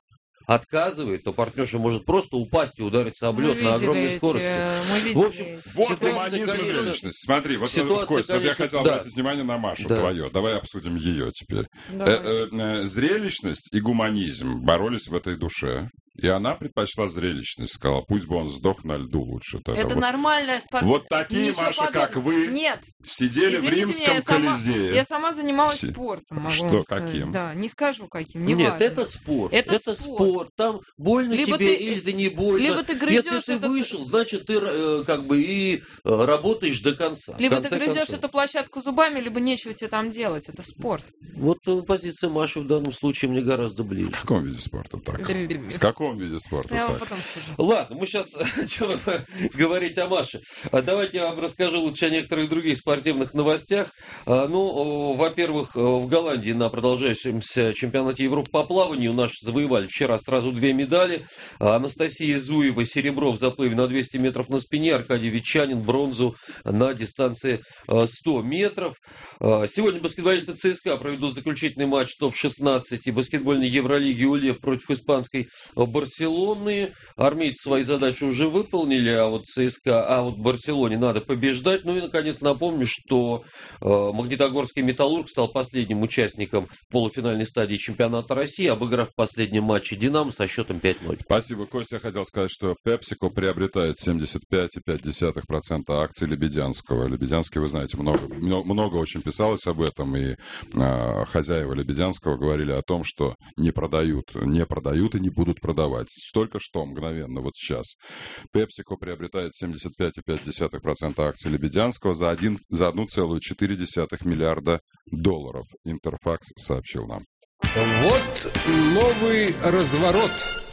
отказывает, то партнерша может просто упасть и удариться об лед на огромной эти, скорости. Мы в общем, вот гуманизм и зрелищность. Смотри, вот, ситуация, Кость, вот я конечно, хотел да. обратить внимание на Машу Да. твою. Давай обсудим ее теперь. Э, Давайте. э, э, зрелищность и гуманизм боролись в этой душе. И она предпочла зрелищность, сказала, пусть бы он сдох на льду лучше. тогда. Это вот, нормальная спортивная... вот такие, Ничего Маша, подобного. как вы, Нет. сидели Извините в римском меня, я сама- Колизее. Я сама занималась Си- спортом, могу Что, вам сказать. каким? Да, не скажу каким, не Нет, важно. это спорт. Это Это, спорт. спорт. Там больно Либо тебе ты- или ты не больно. либо ты грызешь Если ты этот- вышел, значит, ты э, как бы и э, работаешь до конца. в Либо ты конце грызешь концов. эту площадку зубами, либо нечего тебе там делать. Это спорт. Вот э, позиция Маши в данном случае мне гораздо ближе. В каком виде спорта так? В каком виде спорта Я вам так? потом скажу. Ладно, мы сейчас говорить о Маше. А давайте я вам расскажу лучше о некоторых других спортивных новостях. А, Ну, о, во-первых, в Голландии на продолжающемся чемпионате Европы по плаванию наши завоевали вчера сразу две медали. А, Анастасия Зуева серебро в заплыве на двести метров на спине, Аркадий Ветчанин бронзу на дистанции а, сто метров. А, Сегодня баскетболисты ЦСКА проведут заключительный матч топ шестнадцать и баскетбольной Евролиги УЛЕВ против испанской Барселоны. Армейцы свои задачи уже выполнили, а вот ЦСКА, а вот Барселоне надо побеждать. Ну и, наконец, напомню, что э, Магнитогорский «Металлург» стал последним участником полуфинальной стадии чемпионата России, обыграв в последнем матче «Динамо» со счетом пять ноль. Спасибо, Костя. Я хотел сказать, что PepsiCo приобретает семьдесят пять и пять десятых процента акций Лебедянского. Лебедянский, вы знаете, много, много очень писалось об этом, и э, хозяева Лебедянского говорили о том, что не продают, не продают и не будут продавать. Только что, мгновенно, вот сейчас. PepsiCo приобретает семьдесят пять и пять десятых процента акций Лебедянского за, один, за одна целая четыре десятых миллиарда долларов. Интерфакс сообщил нам. Вот новый разворот.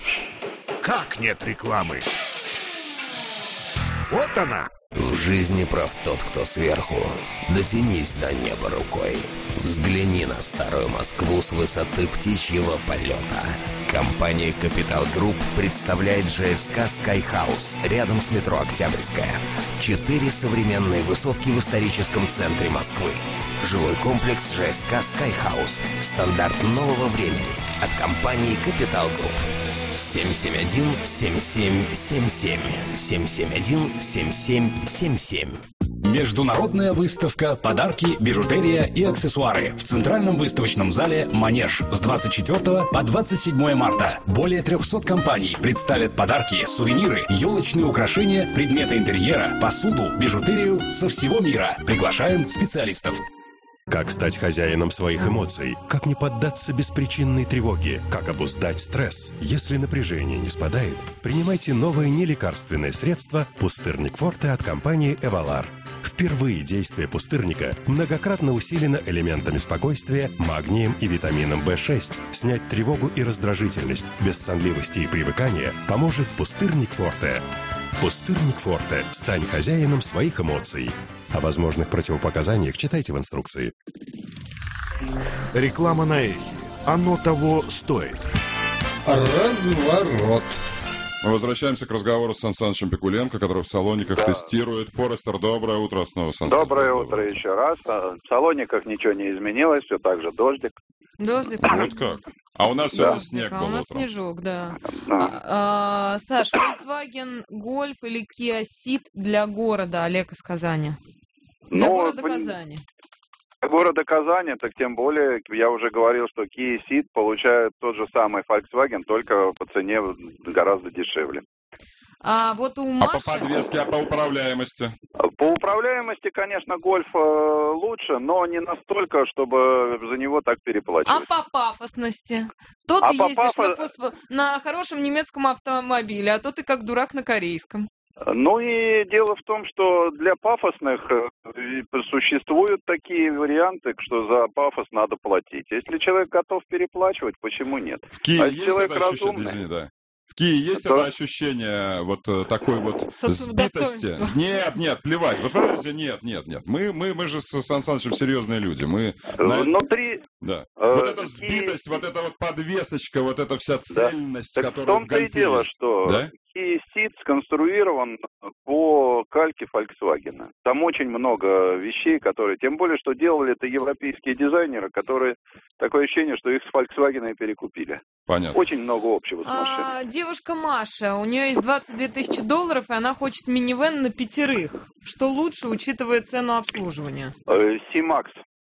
Как нет рекламы? Вот она. В жизни прав тот, кто сверху. Дотянись до неба рукой. Взгляни на старую Москву с высоты птичьего полета. Компания Capital Group представляет ЖСК Skyhouse рядом с метро Октябрьская. Четыре современные высотки в историческом центре Москвы. Жилой комплекс ЖСК Skyhouse. Стандарт нового времени от компании Capital Group. семь семь один семь семь семь семь семь семь один семь семь семь семь. Международная выставка «Подарки, бижутерия и аксессуары» в Центральном выставочном зале «Манеж» с двадцать четвёртого по двадцать седьмое марта. Более трехсот компаний представят подарки, сувениры, елочные украшения, предметы интерьера, посуду, бижутерию со всего мира. Приглашаем специалистов. Как стать хозяином своих эмоций? Как не поддаться беспричинной тревоге? Как обуздать стресс? Если напряжение не спадает, принимайте новое нелекарственное средство «Пустырник Форте» от компании «Эвалар». Впервые действие пустырника многократно усилено элементами спокойствия, магнием и витамином бэ шесть. Снять тревогу и раздражительность без сонливости и привыкания поможет «Пустырник Форте». «Пустырник Форте». Стань хозяином своих эмоций. О возможных противопоказаниях читайте в инструкции. Реклама на эхе. Оно того стоит. Разворот. Мы возвращаемся к разговору с Сан Санычем Пикуленко, который в Салониках Да. тестирует. Форестер, доброе утро снова, Сан Саныч. Доброе утро еще раз. В Салониках ничего не изменилось, все так же дождик. Дождик. Вот как? А у нас Да. сегодня снег А был у нас утром. снежок, да. Да. А, Саш, Volkswagen Golf или Kia Ceed для города, Олег из Казани? Для Ну, города пон- Казани. Для города Казани, так тем более, я уже говорил, что Kia Ceed получает тот же самый Volkswagen, только по цене гораздо дешевле. А вот у А Маши... по подвеске, а по управляемости? По управляемости, конечно, Гольф э, лучше, но не настолько, чтобы за него так А переплачивать. по пафосности? То А ты по ездишь на, пафо- фос- на хорошем немецком автомобиле, а то ты как дурак на корейском. Ну и дело в том, что для пафосных э, существуют такие варианты, что за пафос надо платить. Если человек готов переплачивать, почему нет? В Киеве а если есть человек это ощущение? разумный, Извини, да. В Киеве есть Да. это ощущение вот э, такой вот Собственного сбитости? достоинства. Нет, нет, плевать. Вы понимаете, нет, нет, нет. Мы, мы, мы же с Сан Санычем серьезные люди. Мы на- внутри... Да. э, Вот эта Ки- сбитость, вот эта вот подвесочка, вот эта вся Да. цельность, Так в которая в том-то и гольфе дело, есть. что Да? Kia Ceed сконструирован по кальке Volkswagen. Там очень много вещей, которые... Тем более, что делали это европейские дизайнеры, которые... Такое ощущение, что их с Volkswagen и перекупили. Понятно. Очень много общего с машиной. А, девушка Маша, у нее есть двадцать две тысячи долларов, и она хочет минивэн на пятерых. Что лучше, учитывая цену обслуживания? C-Max.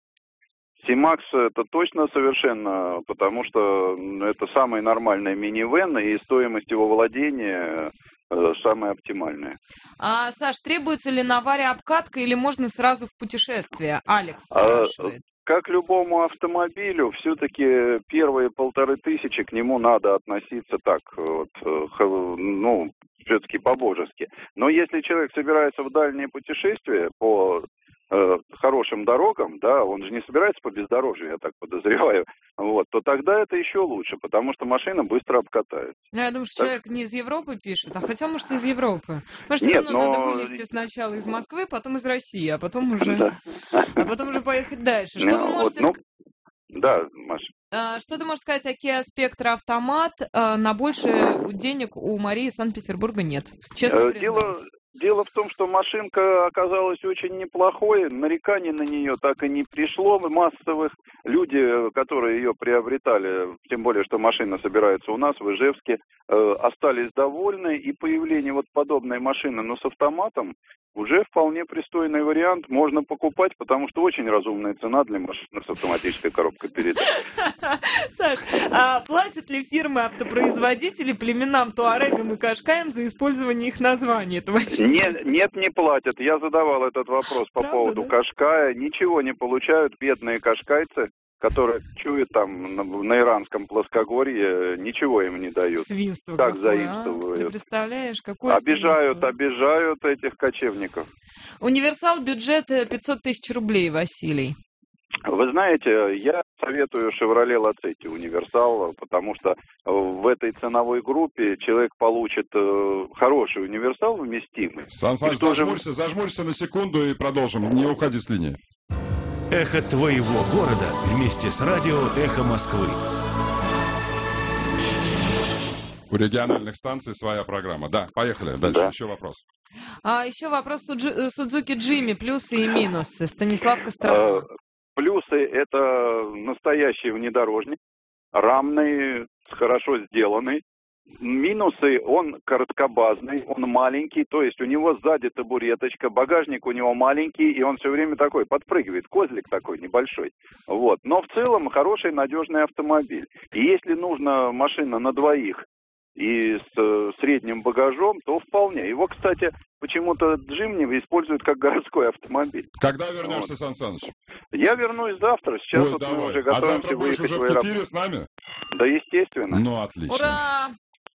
C-Max это точно совершенно, потому что это самый нормальный минивэн, и стоимость его владения самая оптимальная. А, Саш, требуется ли на аварии обкатка или можно сразу в путешествие? Алекс спрашивает. А, как любому автомобилю, все-таки первые полторы тысячи к нему надо относиться так, вот, ну, все-таки по-божески. Но если человек собирается в дальние путешествия по э, хорошим дорогам, да, он же не собирается по бездорожью, я так подозреваю, вот, то тогда это еще лучше, потому что машина быстро обкатается. Ну, я думаю, что так? человек не из Европы пишет, а хотя, может, из Европы. Может, Нет, все равно но... надо вылезти сначала из Москвы, потом из России, а потом уже, да. а потом уже поехать дальше. Что ну, вы можете вот, ну, сказать? Да, Маша. Что ты можешь сказать о Kia Spectra Автомат? На больше денег у Марии из Санкт-Петербурга нет. Честно Дело, дело в том, что машинка оказалась очень неплохой. Нареканий на нее так и не пришло массовых. Люди, которые ее приобретали, тем более, что машина собирается у нас в Ижевске, остались довольны. И появление вот подобной машины, но с автоматом, уже вполне пристойный вариант. Можно покупать, потому что очень разумная цена для машины с автоматической коробкой передач. Саш, а платят ли фирмы-автопроизводители племенам Туарегам и Кашкаям за использование их названий? Этого нет, нет, не платят. Я задавал этот вопрос по Правда, поводу да? Кашкая. Ничего не получают бедные кашкайцы, которые чуют там на, на иранском плоскогорье, ничего им не дают. Свинство так какое, заимствуют. А? Ты представляешь, какое Обижают, свинство? обижают этих кочевников. Универсал бюджет пятьсот тысяч рублей, Василий. Вы знаете, я советую Chevrolet Lacetti универсал, потому что в этой ценовой группе человек получит хороший универсал, вместимый. Сан Саныч, зажмурься, зажмурься на секунду и продолжим. Не уходи с линии. Эхо твоего города вместе с радио «Эхо Москвы». У региональных станций своя программа. Да, поехали. Дальше да. еще вопрос. А, еще вопрос Судзуки Джимми. Плюсы и минусы. Станислав Костромов. А, плюсы – это настоящий внедорожник, рамный, хорошо сделанный. Минусы, он короткобазный, он маленький, то есть у него сзади табуреточка, багажник у него маленький, и он все время такой, подпрыгивает, козлик такой небольшой. Вот. Но в целом хороший, надежный автомобиль. И если нужна машина на двоих и с э, средним багажом, то вполне. Его, кстати, почему-то Джимни используют как городской автомобиль. Когда вернешься, вот. Сан Саныч? Я вернусь завтра. Сейчас Ой, вот давай. мы уже А готовимся завтра будешь выехать уже в в аэропорт. эфире с нами? Да, естественно. Ну, отлично. Ура!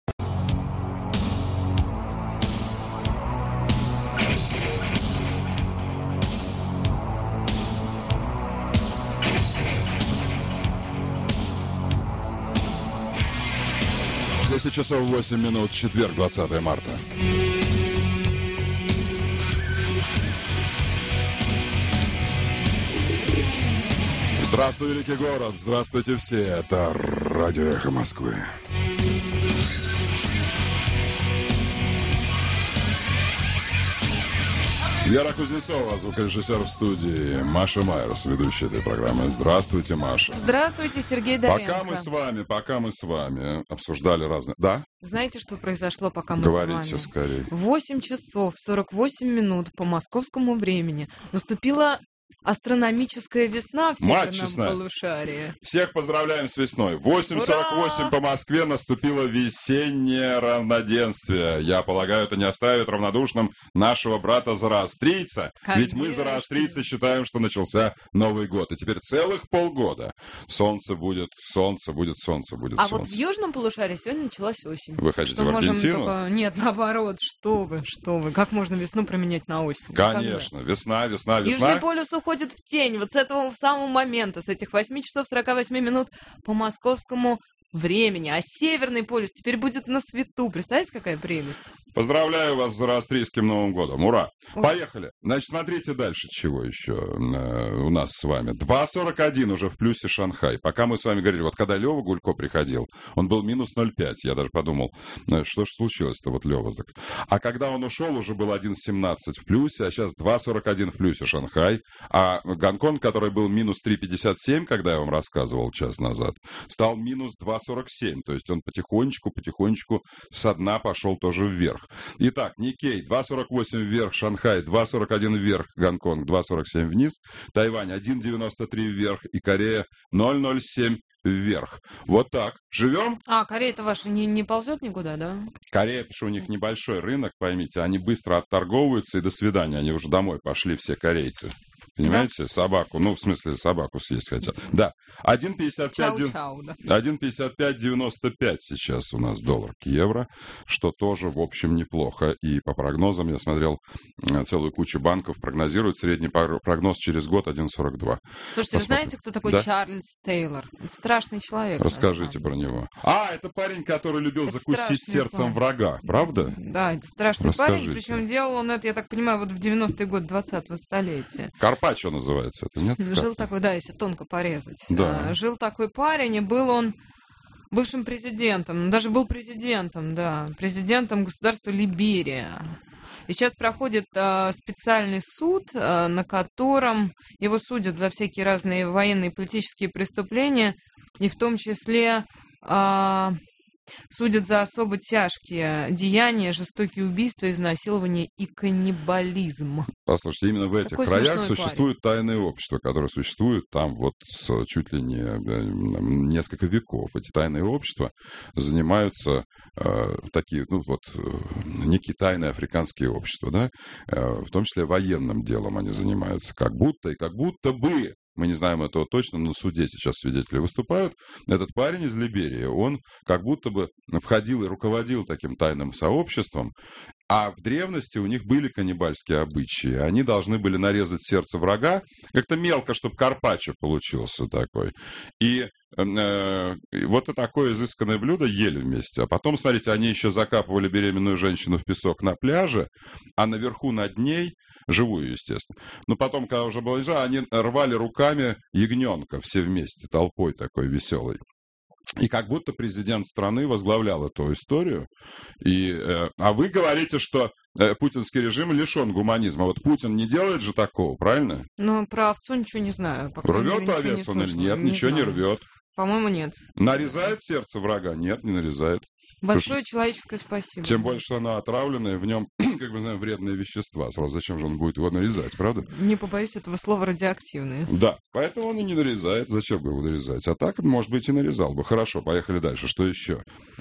десять часов восемь минут, четверг, двадцатое марта. Здравствуй, великий город, здравствуйте все, это радио «Эхо Москвы». Вера Кузнецова, звукорежиссер в студии, Маша Майерс, ведущая этой программы. Здравствуйте, Маша. Здравствуйте, Сергей Доленко. Пока мы с вами, пока мы с вами обсуждали разные... Да? Знаете, что произошло, пока мы Говорите с вами? скорее. восемь часов сорок восемь минут по московскому времени наступила астрономическая весна в северном полушарии. Всех поздравляем с весной. восемь сорок восемь по Москве наступило весеннее равноденствие. Я полагаю, это не оставит равнодушным нашего брата-зороастрийца. Ведь мы, зороастрийцы, считаем, что начался Новый год. И теперь целых полгода солнце будет, солнце будет, солнце будет, а солнце. А вот в южном полушарии сегодня началась осень. Вы хотите что в Аргентину? Только... Нет, наоборот. Что вы, что вы. Как можно весну променять на осень? Конечно. Когда? Весна, весна, весна. Южный полюс уходит в тень вот с этого самого момента, с этих восьми часов сорока восьми минут по московскому времени. А Северный полюс теперь будет на свету. Представляете, какая прелесть? Поздравляю вас с Зороастрийским Новым годом. Ура! Ой. Поехали. Значит, смотрите дальше, чего еще э, у нас с вами. два сорок один уже в плюсе Шанхай. Пока мы с вами говорили, вот когда Лева Гулько приходил, он был минус ноль целых пять. Я даже подумал, э, что же случилось-то вот Лева. А когда он ушел, уже был один семнадцать в плюсе, а сейчас два сорок один в плюсе Шанхай. А Гонконг, который был минус три пятьдесят семь, когда я вам рассказывал час назад, стал минус два сорок семь. То есть он потихонечку-потихонечку со дна пошел тоже вверх. Итак, Никей два сорок восемь вверх, Шанхай два сорок один вверх, Гонконг два сорок семь вниз, Тайвань один девяносто три вверх и Корея ноль ноль семь вверх. Вот так. Живем? А, Корея-то ваша не, не ползет никуда, да? Корея, потому что у них небольшой рынок, поймите, они быстро отторговываются и до свидания. Они уже домой пошли, все корейцы. Понимаете? Да? Собаку. Ну, в смысле, собаку съесть хотят. Да. один пятьдесят пять девяносто пять сейчас у нас доллар к евро, что тоже, в общем, неплохо. И по прогнозам, я смотрел, целую кучу банков прогнозируют средний прогноз через год один сорок два. Слушайте, Посмотрим. Вы знаете, кто такой да? Чарльз Тейлор? Это страшный человек. Расскажите про него. А, это парень, который любил это закусить сердцем парень. Врага, правда? Да, это страшный Расскажите. парень. Причем делал он это, я так понимаю, вот в девяностые годы двадцатого столетия. Карпаччо называется это, нет? Жил такой, да, если тонко порезать. Да. Жил такой парень, и был он бывшим президентом, даже был президентом, да, президентом государства Либерия. И сейчас проходит э, специальный суд, э, на котором его судят за всякие разные военные и политические преступления, и в том числе э, судят за особо тяжкие деяния, жестокие убийства, изнасилование и каннибализм. Послушайте, именно в этих Такой краях существует парень. Тайное общество, которое существует там вот с чуть ли не несколько веков. Эти тайные общества занимаются э, такие, ну вот, некие тайные африканские общества, да, э, в том числе военным делом они занимаются, как будто и как будто бы. Мы не знаем этого точно, но на суде сейчас свидетели выступают. Этот парень из Либерии, он как будто бы входил и руководил таким тайным сообществом, а в древности у них были каннибальские обычаи. Они должны были нарезать сердце врага, как-то мелко, чтобы карпаччо получился такой. И э, вот и такое изысканное блюдо ели вместе. А потом, смотрите, они еще закапывали беременную женщину в песок на пляже, а наверху над ней живую, естественно. Но потом, когда уже была жара, они рвали руками ягненка все вместе, толпой такой веселой. И как будто президент страны возглавлял эту историю. И, э, а вы говорите, что э, путинский режим лишен гуманизма. Вот Путин не делает же такого, правильно? Ну, про овцу ничего не знаю. Рвет овец он или нет? Не ничего знаю. не рвет. По-моему, нет. Нарезает сердце врага? Нет, не нарезает. Большое человеческое спасибо. Тем более, что оно отравленное, в нем, как мы знаем, вредные вещества. Сразу зачем же он будет его нарезать, правда? Не побоюсь этого слова, радиоактивные. Да, поэтому он и не нарезает. Зачем бы его нарезать? А так, может быть, и нарезал бы. Хорошо, поехали дальше. Что еще?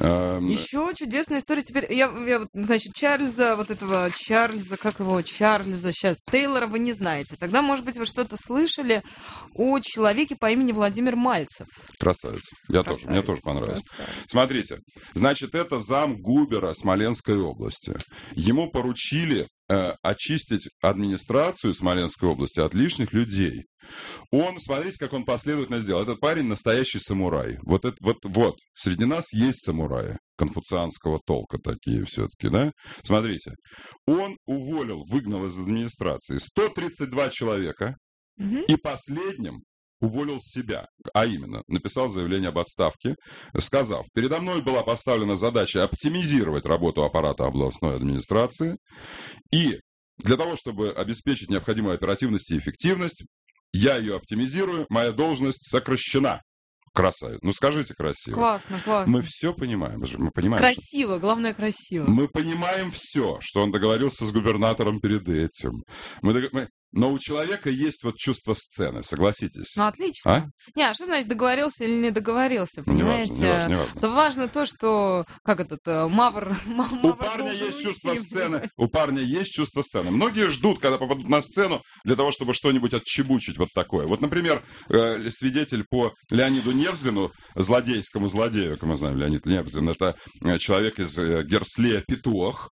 Еще чудесная история. Теперь, я, я, значит, Чарльза, вот этого Чарльза, как его, Чарльза, сейчас, Тейлора вы не знаете. Тогда, может быть, вы что-то слышали о человеке по имени Владимир Мальцев. Красавец. Я Красавец. тоже, мне тоже понравилось. Красавец. Смотрите, значит, это зам губера Смоленской области. Ему поручили э, очистить администрацию Смоленской области от лишних людей. Он, смотрите, как он последовательно сделал. Этот парень настоящий самурай. Вот, это, вот, вот, среди нас есть самураи конфуцианского толка такие все-таки, да? Смотрите, он уволил, выгнал из администрации сто тридцать два человека, угу. И последним уволил себя, а именно, написал заявление об отставке, сказав: передо мной была поставлена задача оптимизировать работу аппарата областной администрации, и для того, чтобы обеспечить необходимую оперативность и эффективность, я ее оптимизирую, моя должность сокращена. Красавец. Ну, скажите красиво. Классно, классно. Мы все понимаем. Мы понимаем красиво, что... главное красиво. Мы понимаем все, что он договорился с губернатором перед этим. Мы дог... мы... Но у человека есть вот чувство сцены, согласитесь. Ну, отлично. А? Не, а что значит договорился или не договорился, понимаете? Не важно, не важно, не важно. То важно то, что, как этот, мавр... мавр у парня есть чувство сцены. У парня есть чувство сцены. Многие ждут, когда попадут на сцену, для того, чтобы что-нибудь отчебучить вот такое. Вот, например, свидетель по Леониду Невзлину, злодейскому злодею, как мы знаем, Леонид Невзлин, это человек из Герслея Петух,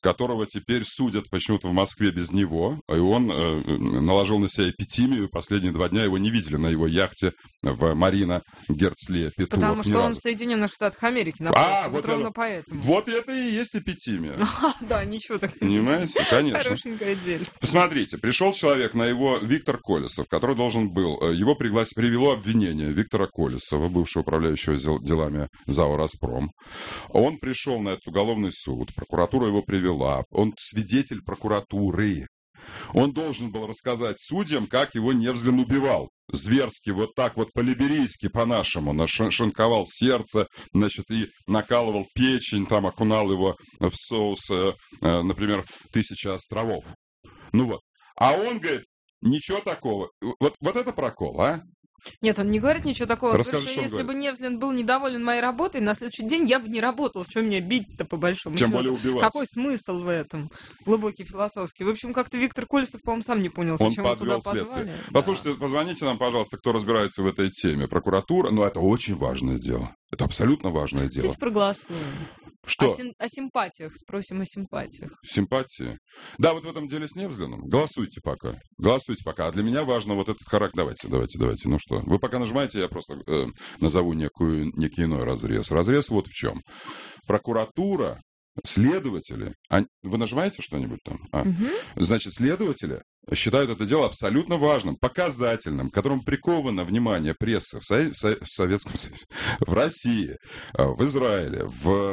которого теперь судят почему-то в Москве без него, и он э, наложил на себя эпитимию, последние два дня его не видели на его яхте в Марина Герцле Петухов. Потому что он в Соединенных Штатах Америки находится, а, вот, вот ровно это, поэтому. Вот это и есть эпитимия. Да, ничего так. Понимаете? Конечно. Хорошенькое дельце. Посмотрите, пришел человек на его, Виктор Колесов, который должен был, его пригласить, привело обвинение Виктора Колесова, бывшего управляющего делами ЗАО «Роспром». Он пришел на этот уголовный суд, прокуратура его привела. Он свидетель прокуратуры. Он должен был рассказать судьям, как его Невзлин убивал. Зверски, вот так вот по-либерийски, по-нашему. Шинковал сердце, значит, и накалывал печень, там окунал его в соус, например, «Тысяча островов». Ну вот. А он говорит, ничего такого. Вот, вот это прокол, а? Нет, он не говорит ничего такого. Расскажи, потому что, что если бы Невзлин был недоволен моей работой, на следующий день я бы не работал. Что меня бить-то, по большому Тем счету? более убивать. Какой смысл в этом? Глубокий философский. В общем, как-то Виктор Колесов, по-моему, сам не понял, зачем его туда позвали. Послушайте, да. Позвоните нам, пожалуйста, кто разбирается в этой теме. Прокуратура, ну, это очень важное дело. Это абсолютно важное дело. Здесь проголосуем. Что? О, сим- о симпатиях. Спросим о симпатиях. Симпатии? Да, вот в этом деле с Невзлиным. Голосуйте пока. Голосуйте пока. А для меня важно вот этот характер. Давайте, давайте, давайте. Ну что, вы пока нажимаете, я просто э, назову некую, некий иной разрез. Разрез вот в чем. Прокуратура, следователи... А, вы нажимаете что-нибудь там? А. Угу. Значит, следователи считают это дело абсолютно важным, показательным, которым приковано внимание прессы в, Со... в Советском Союзе, в России, в Израиле,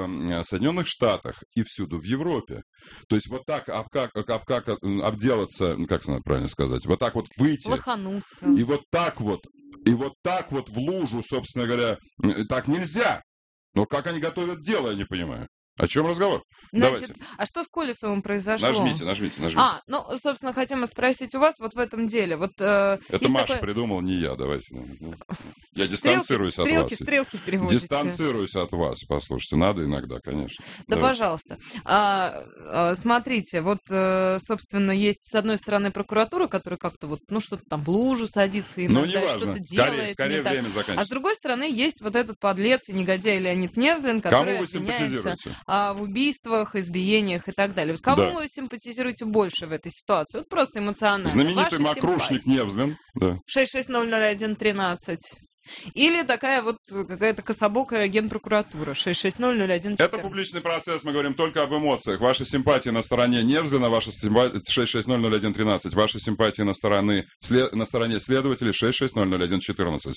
в Соединенных Штатах и всюду в Европе. То есть вот так об как, об как обделаться, как надо правильно сказать, вот так вот выйти. Лохануться. И вот так вот, и вот так вот в лужу, собственно говоря, так нельзя. Но как они готовят дело, я не понимаю. О чем разговор? Значит, Давайте. А что с Колесовым произошло? Нажмите, нажмите, нажмите. А, ну, собственно, хотим спросить у вас вот в этом деле. Вот, э, это Маша такое... придумал, не я, давайте. Я дистанцируюсь стрелки, от вас. Стрелки переводите. Дистанцируюсь от вас, послушайте. Надо иногда, конечно. Да, давайте. Пожалуйста. А, а, смотрите, вот, собственно, есть, с одной стороны, прокуратура, которая как-то вот, ну, что-то там в лужу садится, иногда что-то делает. Скорее, скорее время так. заканчивается. А с другой стороны, есть вот этот подлец и негодяй Леонид Невзлин, который Кому вы обвиняется а, в убийствах, избиениях и так далее. Кому да. вы симпатизируете больше в этой ситуации? Вот просто эмоционально. Знаменитый мокрушник Невзлин. Да. шесть шесть ноль ноль один тринадцать. Или такая вот какая-то кособокая генпрокуратура. шесть шесть ноль ноль один четырнадцать. Это публичный процесс, мы говорим только об эмоциях. Ваши симпатии на стороне Невзлина, ваши симпатии шесть шесть ноль ноль один тринадцать. Ваши симпатии на стороне, след... на стороне следователей шесть шесть ноль ноль один четырнадцать.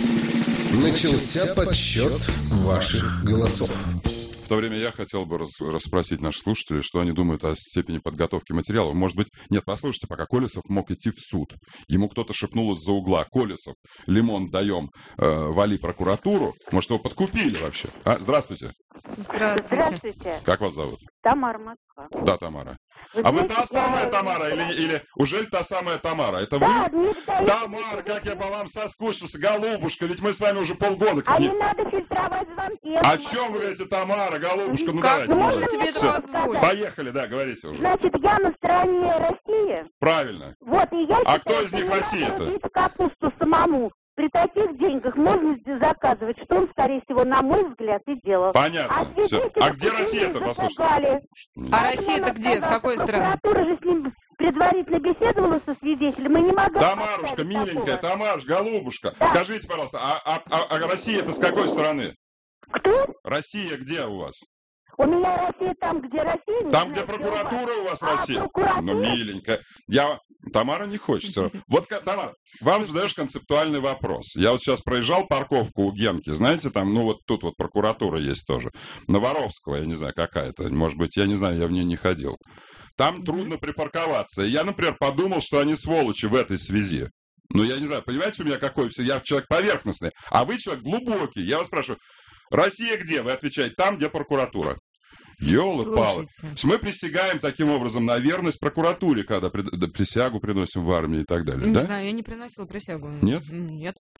Начался подсчет ваших голосов. В то время я хотел бы рас- расспросить наших слушателей, что они думают о степени подготовки материалов. Может быть, нет, послушайте, пока Колесов мог идти в суд. Ему кто-то шепнул из-за угла: Колесов, лимон даем, э, вали прокуратуру. Может, его подкупили вообще? А, здравствуйте. Здравствуйте. Здравствуйте. Как вас зовут? Тамара, Москва. Да, Тамара. Вы а знаете, вы та самая я... Тамара? Или, или уже та самая Тамара? Это да, вы? Тамара, как я по вам соскучился, голубушка, ведь мы с вами уже полгода. А не... не надо фильтровать звонки. О чем вы говорите, Тамара, голубушка? Ну, как давайте. можно себе это позволить? Поехали, да, говорите уже. Значит, я на стороне России. Правильно. Вот, и я а считаю, кто из них Россия-то? Капусту самому. При таких деньгах можно заказывать, что он, скорее всего, на мой взгляд, и делал. Понятно. А, Все. А где Россия-то, послушайте? А Россия-то где? С какой стороны? Прокуратура же с ним предварительно беседовала со свидетелем, мы не могли... Тамарушка, миленькая, Тамаш, голубушка, да. Скажите, пожалуйста, а, а, а, а Россия-то с какой стороны? Кто? Россия где у вас? У меня Россия там, где Россия. Там, где прокуратура у вас а, Россия. Прокуратура? Ну, миленькая. Я... Тамара не хочется. Вот, Тамара, вам задаешь концептуальный вопрос. Я вот сейчас проезжал парковку у Генки, знаете, там, ну, вот тут вот прокуратура есть тоже. Новоровского, я не знаю, какая-то. Может быть, я не знаю, я в нее не ходил. Там трудно припарковаться. И я, например, подумал, что они сволочи в этой связи. Ну, я не знаю, понимаете, у меня какой все. Я человек поверхностный, а вы человек глубокий. Я вас спрашиваю, Россия где? Вы отвечаете, там, где прокуратура. Ёлы-палы. Мы присягаем таким образом на верность прокуратуре, когда пред... присягу приносим в армии и так далее, не да? Не знаю, я не приносила присягу. Нет? Нет.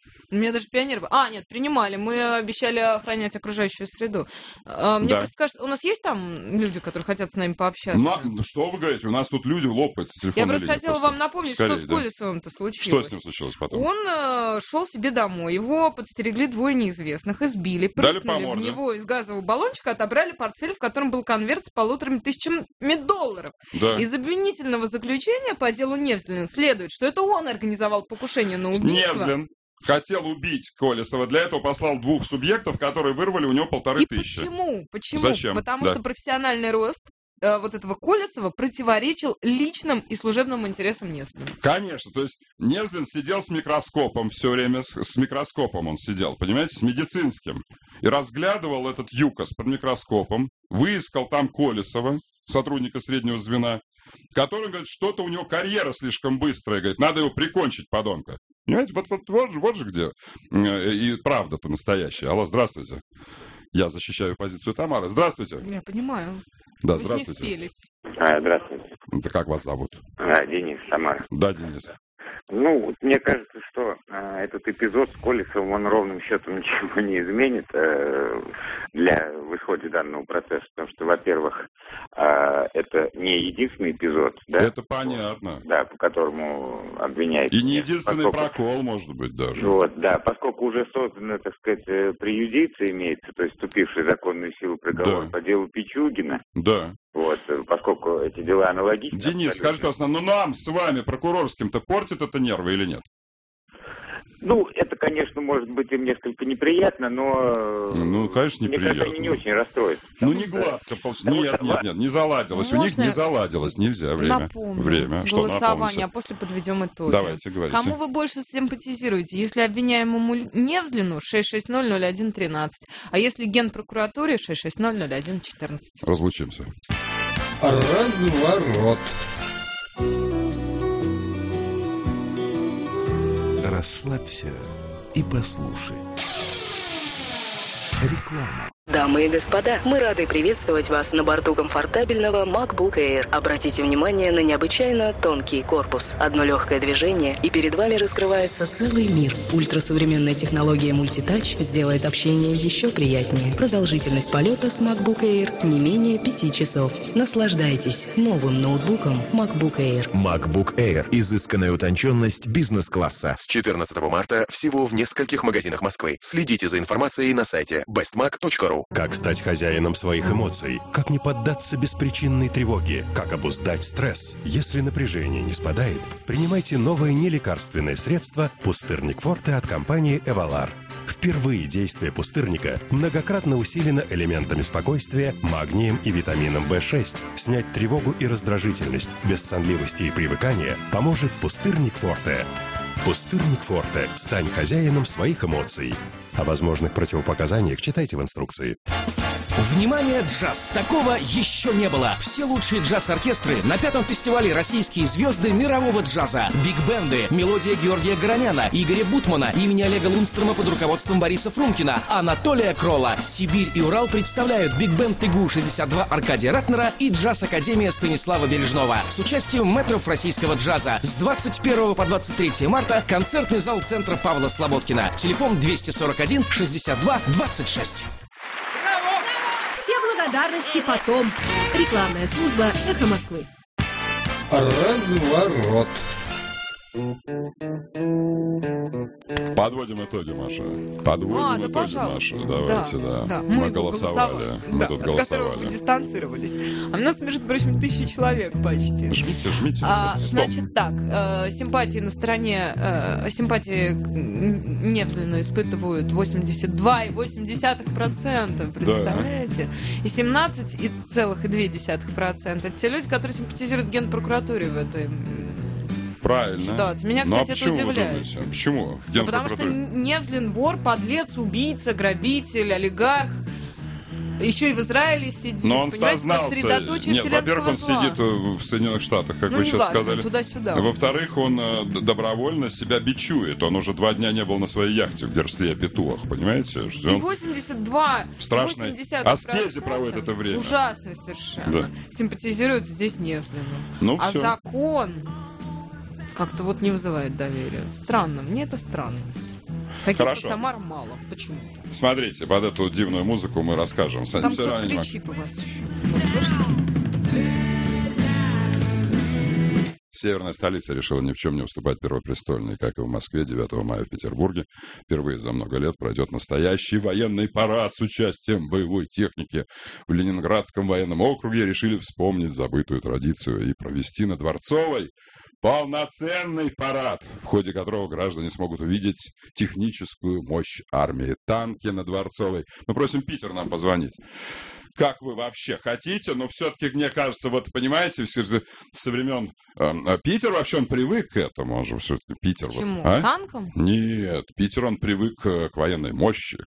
Меня даже пионеры... А, нет, принимали. Мы обещали охранять окружающую среду. А, мне Да. просто кажется, у нас есть там люди, которые хотят с нами пообщаться? Но, ну, что вы говорите? У нас тут люди лопаются с телефонной Я просто линии хотела просто. вам напомнить, Скорее, что с да. Колесовым-то случилось. Что с ним случилось потом? Он э, шел себе домой, его подстерегли двое неизвестных, избили, Дали прыснули по в морде. него из газового баллончика, отобрали портфель, в котором был конверт с полуторами тысячами долларов. Да. Из обвинительного заключения по делу Невзлина следует, что это он организовал покушение на убийство. Невзлин хотел убить Колесова. Для этого послал двух субъектов, которые вырвали у него полторы И тысячи. почему? Почему? Зачем? Потому Да. что профессиональный рост э, вот этого Колесова противоречил личным и служебным интересам Невзлина. Конечно, то есть Невзлин сидел с микроскопом все время, с, с микроскопом он сидел, понимаете, с медицинским, и разглядывал этот ЮКОС под микроскопом, выискал там Колесова, сотрудника среднего звена, который говорит, что-то у него карьера слишком быстрая, говорит, надо его прикончить, подонка. Понимаете, вот, вот, вот, же, вот же где э, и правда-то настоящая. Алло, здравствуйте. Я защищаю позицию Тамары. Здравствуйте. Я понимаю. Да, Вы здравствуйте. с ней спелись. А, здравствуйте. Это как вас зовут? А, Денис, Тамара. Да, Денис. Ну, вот мне кажется, что а, этот эпизод с Колесовым, он ровным счетом ничего не изменит э, для в исходе данного процесса, потому что, во-первых, а, это не единственный эпизод, да? Это понятно. Да, по которому обвиняется. И не единственный поскольку... прокол, может быть, даже. Вот, да, поскольку уже создана, так сказать, э, преюдиция имеется, то есть вступивший в законную силу приговор Да. по делу Пичугина. Да. Вот, э, поскольку эти дела аналогичны. Денис, скажите, пожалуйста, ну нам с вами, прокурорским-то, портит это нервы или нет? Ну, это, конечно, может быть им несколько неприятно, но... Ну, конечно, Мне кажется, неприятно. они не очень расстроятся. Ну, не гладко получилось. Нет, нет, нет, не заладилось. У них Можно не заладилось. Нельзя. Время. Напомню. Время. Что Голосование, напомните? а после подведем итоги. Давайте, говорите. Кому вы больше симпатизируете? Если обвиняемому Невзлину шесть шесть ноль ноль один тринадцать, а если Генпрокуратуре шесть шесть ноль ноль один четырнадцать. Разлучимся. Разворот. Расслабься и послушай. Реклама. Дамы и господа, мы рады приветствовать вас на борту комфортабельного MacBook Air. Обратите внимание на необычайно тонкий корпус. Одно легкое движение, и перед вами раскрывается целый мир. Ультрасовременная технология Multitouch сделает общение еще приятнее. Продолжительность полета с MacBook Air не менее пяти часов. Наслаждайтесь новым ноутбуком MacBook Air. MacBook Air. Изысканная утонченность бизнес-класса. С четырнадцатого марта всего в нескольких магазинах Москвы. Следите за информацией на сайте бест мак точка ру. Как стать хозяином своих эмоций? Как не поддаться беспричинной тревоге? Как обуздать стресс? Если напряжение не спадает, принимайте новое нелекарственное средство «Пустырник Форте» от компании «Эвалар». Впервые действие пустырника многократно усилено элементами спокойствия, магнием и витамином бэ шесть. Снять тревогу и раздражительность без сонливости и привыкания поможет «Пустырник Форте». «Пустырник Форте». Стань хозяином своих эмоций. О возможных противопоказаниях читайте в инструкции. Внимание, джаз! Такого еще не было! Все лучшие джаз-оркестры на пятом фестивале «Российские звезды мирового джаза». Биг-бенды, мелодия Георгия Гороняна, Игоря Бутмана, имени Олега Лунстрома под руководством Бориса Фрумкина, Анатолия Крола. Сибирь и Урал представляют биг-бенд ТИГУ шестьдесят два Аркадия Ратнера и джаз-академия Станислава Бережного с участием мэтров российского джаза. С двадцать первого по двадцать третье марта концертный зал центра Павла Слободкина. Телефон двести сорок один шестьдесят два двадцать шесть. Все благодарности потом. Рекламная служба «Эхо Москвы». Разворот. Подводим итоги, Маша. Подводим А, да, итоги, пожалуйста. Маша. Давайте, да. да. Мы, Мы голосовали. Мы да, тут от которого вы голосовали. дистанцировались. А у нас, между прочим, тысяча человек почти. Жмите, жмите. А, Стоп. значит так, э, симпатии на стороне, э, симпатии к Невзлину испытывают восемьдесят два и восемь десятых процента, представляете? И семнадцать целых две десятых процента те люди, которые симпатизируют Генпрокуратуре в этой Правильно. ситуации. Меня, Ну, а кстати, это почему вы удивляет. думаете? Почему? Ну, потому что Невзлин вор, подлец, убийца, грабитель, олигарх. Еще и в Израиле сидит. Но он понимаете, сознался. средоточие Нет, во-первых, он вселенского зла. сидит в Соединенных Штатах, как Ну, вы не сейчас важно, сказали. туда-сюда. Во-вторых, он э, д- добровольно себя бичует. Он уже два дня не был на своей яхте в Герсле Петуах, понимаете? Что И он восемьдесят два в страшной аскезе проводит это время. Ужасно совершенно. Да. Симпатизирует здесь Невзлину. Ну, а всё. закон как-то вот не вызывает доверия. Странно. Мне это странно. Каких-то Хорошо. Тамар мало. Почему? Смотрите, под эту дивную музыку мы расскажем. Там Все кто-то равно не могу. кричит у вас еще. Вот слышите? Северная столица решила ни в чем не уступать Первопрестольной. Как и в Москве, девятого мая в Петербурге впервые за много лет пройдет настоящий военный парад с участием боевой техники. В Ленинградском военном округе решили вспомнить забытую традицию и провести на Дворцовой полноценный парад, в ходе которого граждане смогут увидеть техническую мощь армии. Танки на Дворцовой. Мы просим Питер нам позвонить. Как вы вообще хотите, но все-таки, мне кажется, вот понимаете, со времен э, Питер вообще он привык к этому, он же все-таки Питер. К чему? Вот, а? К танкам? Нет, Питер он привык к военной мощи,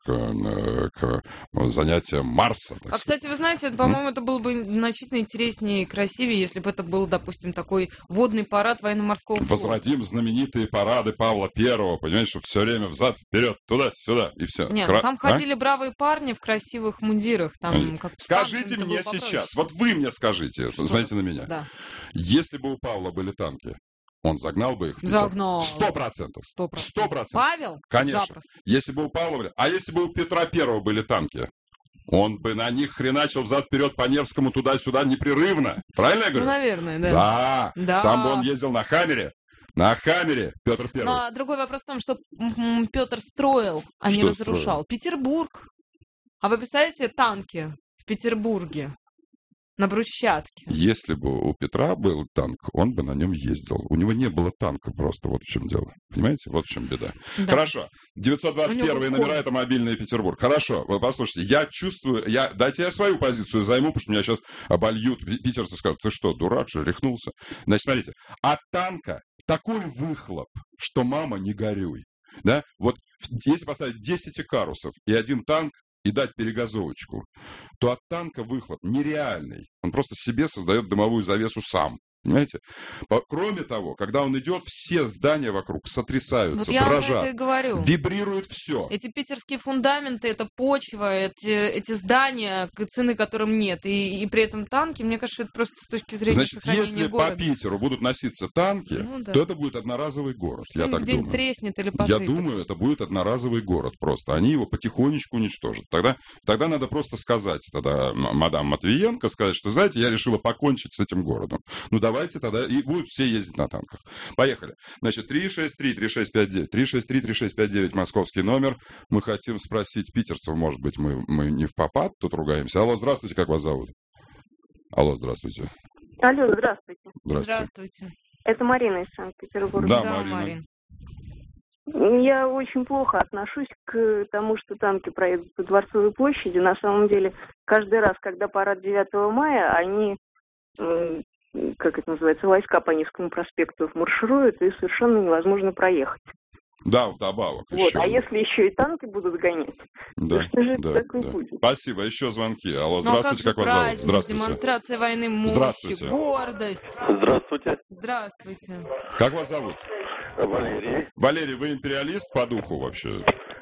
к, к занятиям Марса. А, кстати, вы знаете, по-моему, это было бы значительно интереснее и красивее, если бы это был, допустим, такой водный парад военно-морского флота. Возродим знаменитые парады Павла Первого, понимаете, что все время взад-вперед, туда-сюда, и все. Нет, Кра... ну, там а? ходили бравые парни в красивых мундирах, там как Скажите мне сейчас, вот вы мне скажите, что? Знаете на меня. Да. Если бы у Павла были танки, он загнал бы их в Питер? Загнал. Сто процентов. Сто процентов. Сто процентов. Павел? Конечно. Запросто. Если бы у Павла были... А если бы у Петра Первого были танки? Он бы на них хреначил взад-вперед по Невскому туда-сюда непрерывно. Правильно я говорю? Ну, наверное, да. Да. Да. Сам бы он ездил на Хаммере. На Хаммере, Петр Первый. Но другой вопрос в том, что Петр строил, а не Что разрушал. строил? Петербург. А вы представляете танки в Петербурге? На брусчатке. Если бы у Петра был танк, он бы на нем ездил. У него не было танка просто, вот в чем дело. Понимаете? Вот в чем беда. Да. Хорошо. девятьсот двадцать первые номера — это мобильный Петербург. Хорошо. Вы послушайте, я чувствую... Я, дайте я свою позицию займу, потому что меня сейчас обольют. Питерцы скажут, ты что, дурак, что, рехнулся? Значит, смотрите. От танка такой выхлоп, что мама не горюй. Да? Вот если поставить десять икарусов и один танк, и дать перегазовочку, то от танка выхлоп нереальный. Он просто себе создает дымовую завесу сам. Понимаете? Кроме того, когда он идет, все здания вокруг сотрясаются, вот я дрожат, вам это и говорю. Вибрирует все. Эти питерские фундаменты, это почва, эти, эти здания, цены которым нет, и, и при этом танки, мне кажется, это просто с точки зрения Значит, сохранения если города. по Питеру будут носиться танки, ну, да. то это будет одноразовый город. Я так где-нибудь думаю. треснет или Я посыпется. думаю, это будет одноразовый город просто. Они его потихонечку уничтожат. Тогда, тогда надо просто сказать, тогда мадам Матвиенко сказать, что, знаете, я решила покончить с этим городом. Ну, давайте тогда, и будут все ездить на танках. Поехали. Значит, три шесть три три шесть пять девять. три шесть три три шесть пять девять, московский номер. Мы хотим спросить питерцев, может быть, мы, мы не в попад тут ругаемся. Алло, здравствуйте, как вас зовут? Алло, здравствуйте. Алло, здравствуйте. Здравствуйте. Здравствуйте. Это Марина из Санкт-Петербурга. Да, да Марина. Марин. Я очень плохо отношусь к тому, что танки проедут по Дворцовой площади. На самом деле, каждый раз, когда парад девятого мая, они, как это называется, войска по Невскому проспекту маршируют, и совершенно невозможно проехать. Да, вдобавок. Вот, еще. а если еще и танки будут гонять, да, то что же да, это такое да. будет? Спасибо. Еще звонки. Алло, Ну, здравствуйте, а как, как, же вас зовут? праздник, Здравствуйте. демонстрация войны мощи, Здравствуйте. гордость. Здравствуйте. Здравствуйте. Как вас зовут? Валерий. Валерий, вы империалист по духу вообще?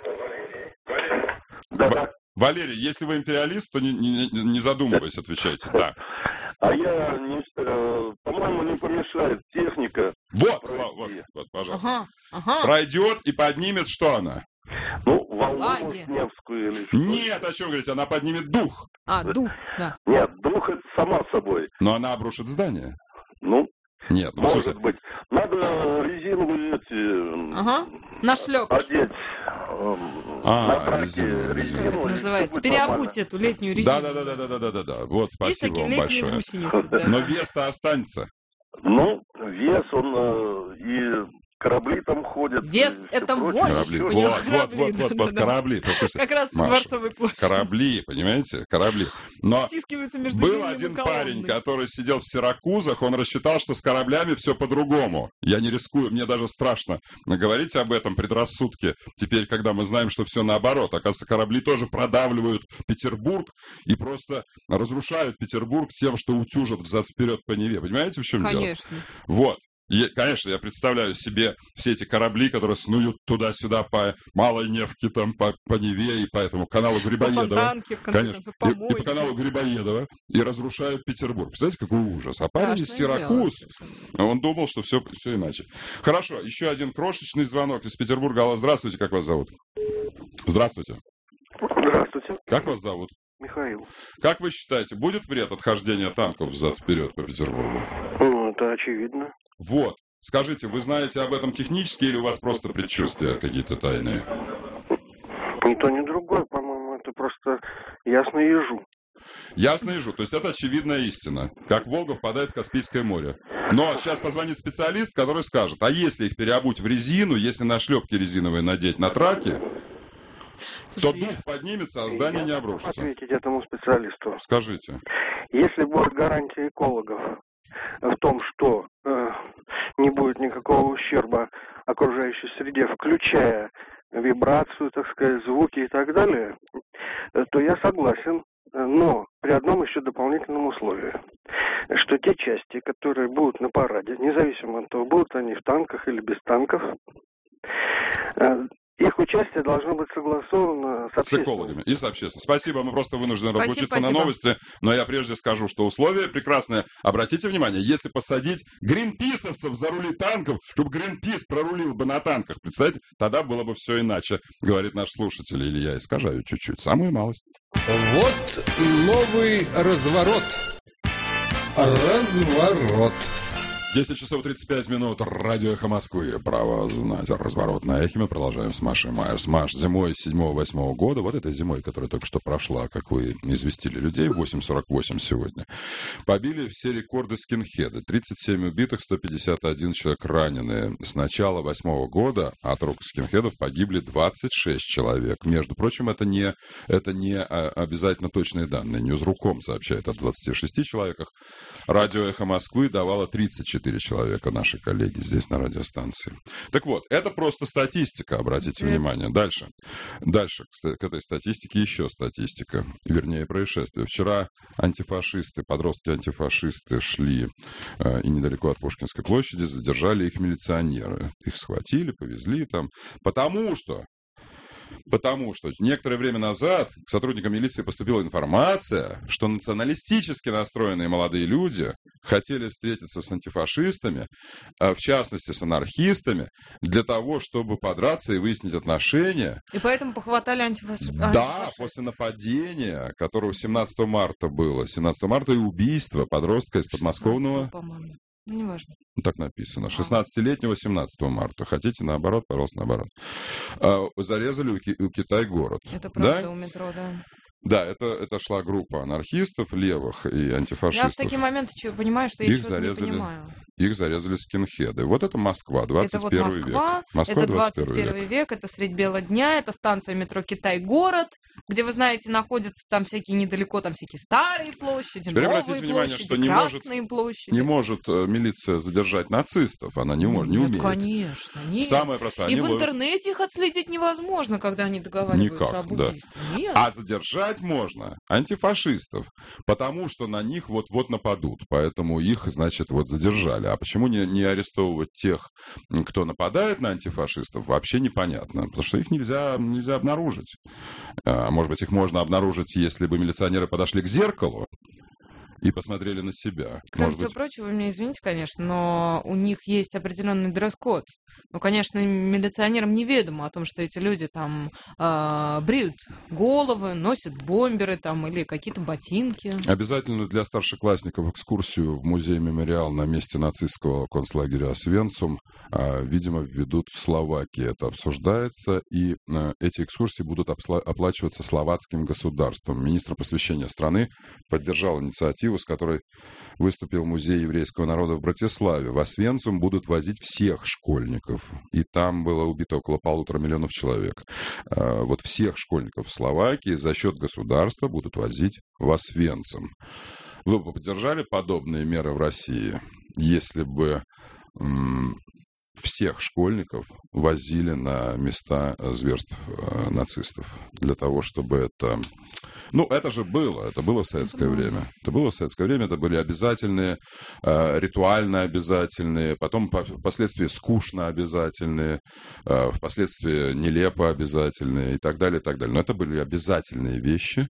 Да, В... да. Валерий, если вы империалист, то не, не, не задумываясь, отвечайте. Да. А я, не, э, по-моему, не помешает техника. Вот, слава, вот, вот, пожалуйста. Ага, ага. Пройдет и поднимет что она? Ну, волну Флаги. Невскую или что? Нет, о чем говорить, она поднимет дух. А, дух, да. Нет, дух это сама собой. Но она обрушит здание. Ну, Нет, ну, может слушай, быть. Надо резиновые эти... Ага, нашлеп. Одеть. А, на браке резину, резину. Как это называется? Переобуть эту летнюю резину. Да, да, да, да, да, да, да, да. Вот, Есть спасибо такие вам летние большое. гусеницы. Да. Но вес-то останется. Ну, вес, он э, и корабли там ходят. Вес и всё это прочее. мощь. Корабли. У Вот, него вот, корабли, вот, вот, да, вот, да, корабли. Послушайте, Как раз по Маша, Дворцовой площади. корабли, понимаете, корабли. Но Стискиваются между был зимним и один колонной. парень, который сидел в Сиракузах, он рассчитал, что с кораблями все по-другому. Я не рискую, мне даже страшно говорить об этом, предрассудке. Теперь, когда мы знаем, что все наоборот. Оказывается, корабли тоже продавливают Петербург и просто разрушают Петербург тем, что утюжат взад-вперед по Неве. Понимаете, в чем дело? Конечно. Вот. Я, конечно, я представляю себе все эти корабли, которые снуют туда-сюда по Малой Невке, там, по, по Неве и по этому каналу Грибоедова. По Фонтанке, в конце концов, по и, и по каналу Грибоедова. И разрушают Петербург. Представляете, какой ужас. А парень из Сиракуз, он думал, что все, все иначе. Хорошо, еще один крошечный звонок из Петербурга. Алло, здравствуйте, как вас зовут? Здравствуйте. Здравствуйте. Как вас зовут? Михаил. Как вы считаете, будет вред от хождения танков взад-вперед по Петербургу? Ну, это очевидно. Вот. Скажите, вы знаете об этом технически или у вас просто предчувствия какие-то тайные? Ни то, ни другое, по-моему, это просто ясно ежу. Ясно ежу. То есть это очевидная истина. Как Волга впадает в Каспийское море. Но сейчас позвонит специалист, который скажет, а если их переобуть в резину, если на шлепки резиновые надеть на траки, то дух поднимется, а здание не обрушится. Ответить этому специалисту. Скажите. Если будет гарантия экологов в том, что э, не будет никакого ущерба окружающей среде, включая вибрацию, так сказать, звуки и так далее, э, то я согласен, но при одном еще дополнительном условии, что те части, которые будут на параде, независимо от того, будут они в танках или без танков, э, их участие должно быть согласовано с, с экологами и с общественностью. Спасибо, мы просто вынуждены спасибо, разлучиться спасибо. на новости, но я прежде скажу, что условия прекрасные. Обратите внимание, если посадить гринписовцев за рули танков, чтобы Гринпис прорулил бы на танках, представляете, тогда было бы все иначе, говорит наш слушатель, или я искажаю чуть-чуть, самую малость. Вот новый разворот. Разворот. десять часов тридцать пять минут. Радио «Эхо Москвы». Право знать. Разворот на эхе. Мы продолжаем с Машей Майерс. Маш, зимой седьмого-восьмого года, вот этой зимой, которая только что прошла, как вы известили людей, восемь сорок восемь сегодня, побили все рекорды скинхеды. тридцать семь убитых, сто пятьдесят один человек раненые. С начала восьмого года от рук скинхедов погибли двадцать шесть человек. Между прочим, это не, это не обязательно точные данные. Ньюзруком сообщает о двадцати шести человеках. Радио «Эхо Москвы» давало тридцать четыре человека, наши коллеги здесь на радиостанции. Так вот, это просто статистика, обратите Нет. внимание. Дальше. Дальше, к этой статистике еще статистика, вернее, происшествие. Вчера антифашисты, подростки-антифашисты шли э, и недалеко от Пушкинской площади задержали их милиционеры. Их схватили, повезли там, потому что Потому что некоторое время назад к сотрудникам милиции поступила информация, что националистически настроенные молодые люди хотели встретиться с антифашистами, в частности с анархистами, для того, чтобы подраться и выяснить отношения. И поэтому похватали антифашистов. Да, после нападения, которое семнадцатого марта было. семнадцатого марта и убийство подростка из подмосковного... Ну, неважно. Так написано. шестнадцатилетнего семнадцатого марта. Хотите наоборот, пожалуйста, наоборот. А, зарезали у, Ки- у Китай-город. Это правда, да? у метро, да. Да, это, это шла группа анархистов, левых и антифашистов. Я в такие моменты понимаю, что я их чего-то зарезали, не понимаю. Их зарезали скинхеды. Вот это Москва, двадцать первый это вот Москва, век. Москва, это двадцать первый век. век, это средь бела дня, это станция метро Китай-город, где, вы знаете, находятся там всякие недалеко, там всякие старые площади, Теперь новые площади, внимание, что не красные может, площади. Не может милиция задержать нацистов, она не, может, не нет, умеет. конечно, нет. Самое простое. И в ловят... интернете их отследить невозможно, когда они договариваются Никак, об убийстве. Да. Нет. А задержать можно антифашистов, потому что на них вот-вот нападут, поэтому их, значит, вот задержали. А почему не, не арестовывать тех, кто нападает на антифашистов, вообще непонятно, потому что их нельзя, нельзя обнаружить. А, может быть, их можно обнаружить, если бы милиционеры подошли к зеркалу и посмотрели на себя. Кроме Может всего быть... прочего, вы меня извините, конечно, но у них есть определенный дресс-код. Ну, конечно, милиционерам неведомо о том, что эти люди там э, бреют головы, носят бомберы там или какие-то ботинки. Обязательно для старшеклассников экскурсию в музей-мемориал на месте нацистского концлагеря Освенцум, э, видимо, введут в Словакии. Это обсуждается, и э, эти экскурсии будут обсла- оплачиваться словацким государством. Министр просвещения страны поддержал инициативу, с которой выступил Музей еврейского народа в Братиславе. В Освенцум будут возить всех школьников. И там было убито около полутора миллионов человек. Вот всех школьников в Словакии за счет государства будут возить в Освенцим. Вы бы поддержали подобные меры в России, если бы м- всех школьников возили на места зверств э, нацистов, для того, чтобы это Ну, это же было, это было в советское время. Это было в советское время, это были обязательные, э, ритуально обязательные, потом по, впоследствии скучно обязательные, э, впоследствии нелепо обязательные и так далее, и так далее. Но это были обязательные вещи.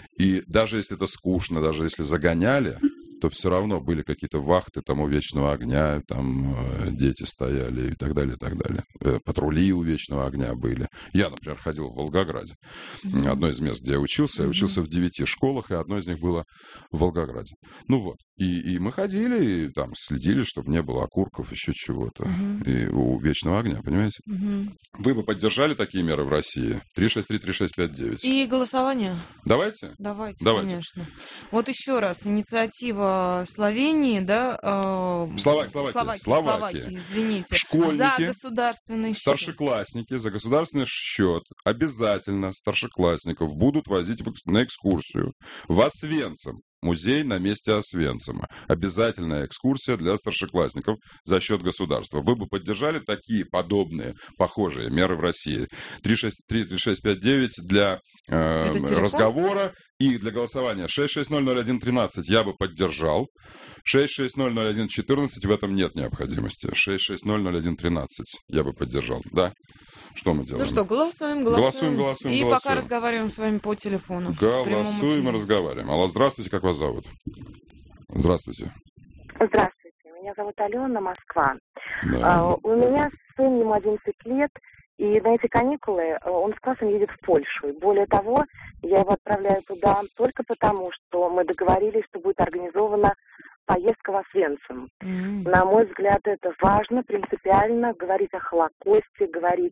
И даже если это скучно, даже если загоняли, то все равно были какие-то вахты там у Вечного огня, там э, дети стояли и так далее, и так далее. Э, патрули у Вечного огня были. Я, например, ходил в Волгограде. Mm-hmm. Одно из мест, где я учился. Я учился mm-hmm. в девяти школах, и одно из них было в Волгограде. Ну вот. И, и мы ходили, и там следили, чтобы не было окурков, еще чего-то. Mm-hmm. И у Вечного огня, понимаете? Mm-hmm. Вы бы поддержали такие меры в России? три шесть три три шесть пять девять. И голосование? Давайте? Давайте, Давайте. Конечно. Вот еще раз, инициатива Словении, да? Э, Словак, Словакия. Словакия, Словакия. Словакия, извините. Школьники, за государственный счет. Старшеклассники за государственный счет обязательно старшеклассников будут возить на экскурсию в Освенцим. Музей на месте Освенцима. Обязательная экскурсия для старшеклассников за счет государства. Вы бы поддержали такие подобные, похожие меры в России? три шесть три три шесть пять девять для э, разговора и для голосования. шесть шесть ноль ноль один тринадцать я бы поддержал. шесть шесть ноль ноль один четырнадцать в этом нет необходимости. шесть шесть ноль ноль один тринадцать я бы поддержал. Да. Что мы делаем? Ну что, голосуем, голосуем. Голосуем, голосуем, И голосуем. пока разговариваем с вами по телефону. Голосуем и разговариваем. Алло, здравствуйте, как вас зовут? Здравствуйте. Здравствуйте, меня зовут Алена, Москва. Да. А, у меня сын, ему одиннадцать лет, и на эти каникулы он с классом едет в Польшу. И более того, я его отправляю туда только потому, что мы договорились, что будет организована поездка в Освенцим. Mm-hmm. На мой взгляд, это важно, принципиально, говорить о Холокосте, говорить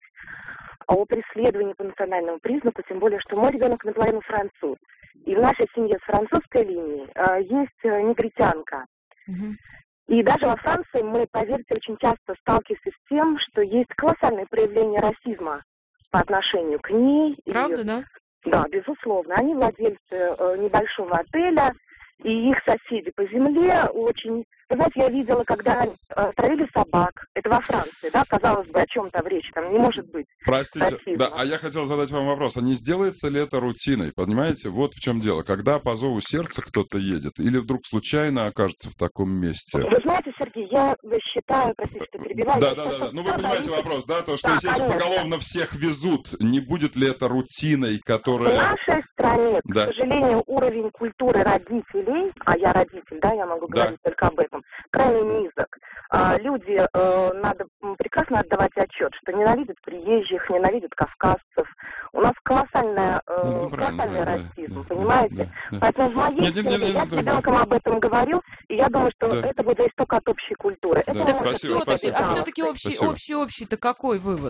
о преследовании по национальному признаку, тем более, что мой ребенок наполовину француз. И в нашей семье с французской линии э, есть э, негритянка. Mm-hmm. И даже во Франции мы, поверьте, очень часто сталкиваемся с тем, что есть колоссальное проявление расизма по отношению к ней. Правда, и, да? Да, безусловно. Они владельцы э, небольшого отеля, и их соседи по земле очень... Вы знаете, я видела, когда они э, травили собак. Это во Франции, да? Казалось бы, о чем там речь? Там не может быть. Простите, расизма. да, а я хотел задать вам вопрос. А не сделается ли это рутиной? Понимаете, вот в чем дело. Когда по зову сердца кто-то едет, или вдруг случайно окажется в таком месте? Вы знаете, Сергей, я считаю, простите, что перебиваю. Да, да, да, да. Ну, вы понимаете вопрос, да? То, что, да, естественно, конечно. поголовно всех везут, не будет ли это рутиной, которая... В нашей стране, да. к сожалению, уровень культуры родителей, а я родитель, да, я могу да. говорить только об этом, крайне низок. А, люди, э, надо прекрасно отдавать отчет, что ненавидят приезжих, ненавидят кавказцев. У нас колоссальная, э, ну, колоссальный да, расизм, да, понимаете? Да, да. Поэтому в моей нет, семье, нет, нет, я нет, с ребенком об этом говорю, и я думаю, что да. это будет исток от общей культуры. Да. Это Так, спасибо, спасибо. А все-таки общий, спасибо. общий, общий-то какой вывод?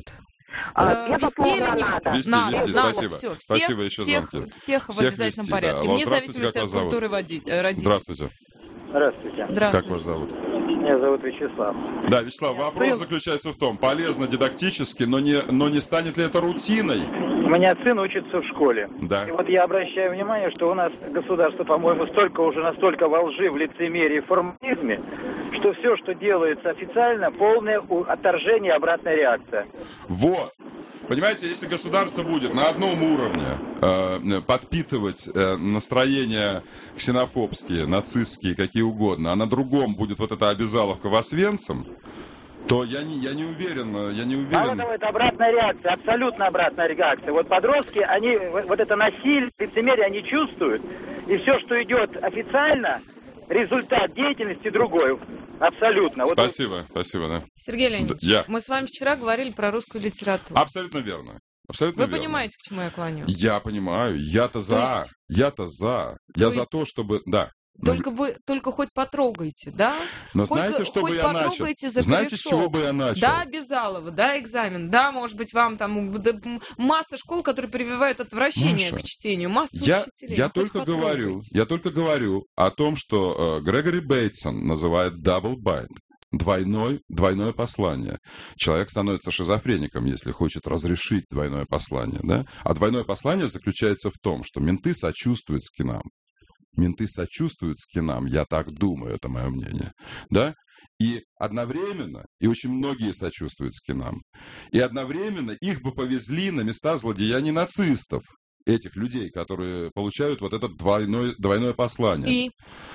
А, э, вести или не надо. Вести, надо, вести, надо, спасибо. все. Спасибо еще всех, звонки. Всех в Всех обязательном вести, порядке, да. Алло, вне зависимости от зовут? культуры води- родителей. Здравствуйте. Здравствуйте. Здравствуйте. Как вас зовут? Меня зовут Вячеслав. Да, Вячеслав, вопрос сын... заключается в том, полезно дидактически, но не, но не станет ли это рутиной? У меня сын учится в школе. Да. И вот я обращаю внимание, что у нас государство, по-моему, столько уже настолько во лжи, в лицемерии, в формализме, что все, что делается официально, полное отторжение и обратная реакция. Вот. Понимаете, если государство будет на одном уровне э, подпитывать э, настроения ксенофобские, нацистские, какие угодно, а на другом будет вот эта обязаловка в Освенцим, то я не, я не уверен, я не уверен. Мало того, это обратная реакция, абсолютно обратная реакция. Вот подростки, они вот это насилие, лицемерие, они чувствуют, и все, что идет официально, результат деятельности другой. Абсолютно. Вот спасибо, вот... спасибо, да. Сергей Леонидович, я. мы с вами вчера говорили про русскую литературу. Абсолютно верно. Абсолютно Вы верно. понимаете, к чему я клоню? Я понимаю. Я-то за. есть... Я-то за. Я то за есть... то, чтобы... Да. Только, бы, только хоть потрогайте, да? Но хоть, знаете, что хоть бы я начал? За знаете, корешок. с чего бы я начал? Да, обязалово, да, экзамен. Да, может быть, вам там да, масса школ, которые прививают отвращение Маша, к чтению. Масса я, учителей. Я только говорю, я только говорю о том, что э, Грегори Бейтсон называет double bind. Двойной, двойное послание. Человек становится шизофреником, если хочет разрешить двойное послание. Да? А двойное послание заключается в том, что менты сочувствуют скинам. Менты сочувствуют скинам, я так думаю, это мое мнение. Да? И одновременно, и очень многие сочувствуют скинам, и одновременно их бы повезли на места злодеяний нацистов. этих людей, которые получают вот это двойное, двойное послание. И?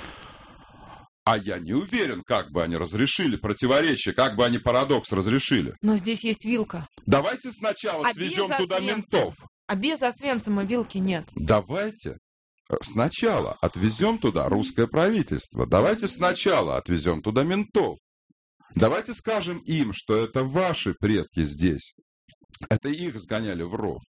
А я не уверен, как бы они разрешили противоречие, как бы они парадокс разрешили. Но здесь есть вилка. Давайте сначала а свезем туда ментов. А без Освенцима вилки нет. Давайте сначала отвезем туда русское правительство. Давайте сначала отвезем туда ментов. Давайте скажем им, что это ваши предки здесь. Это их сгоняли в ров.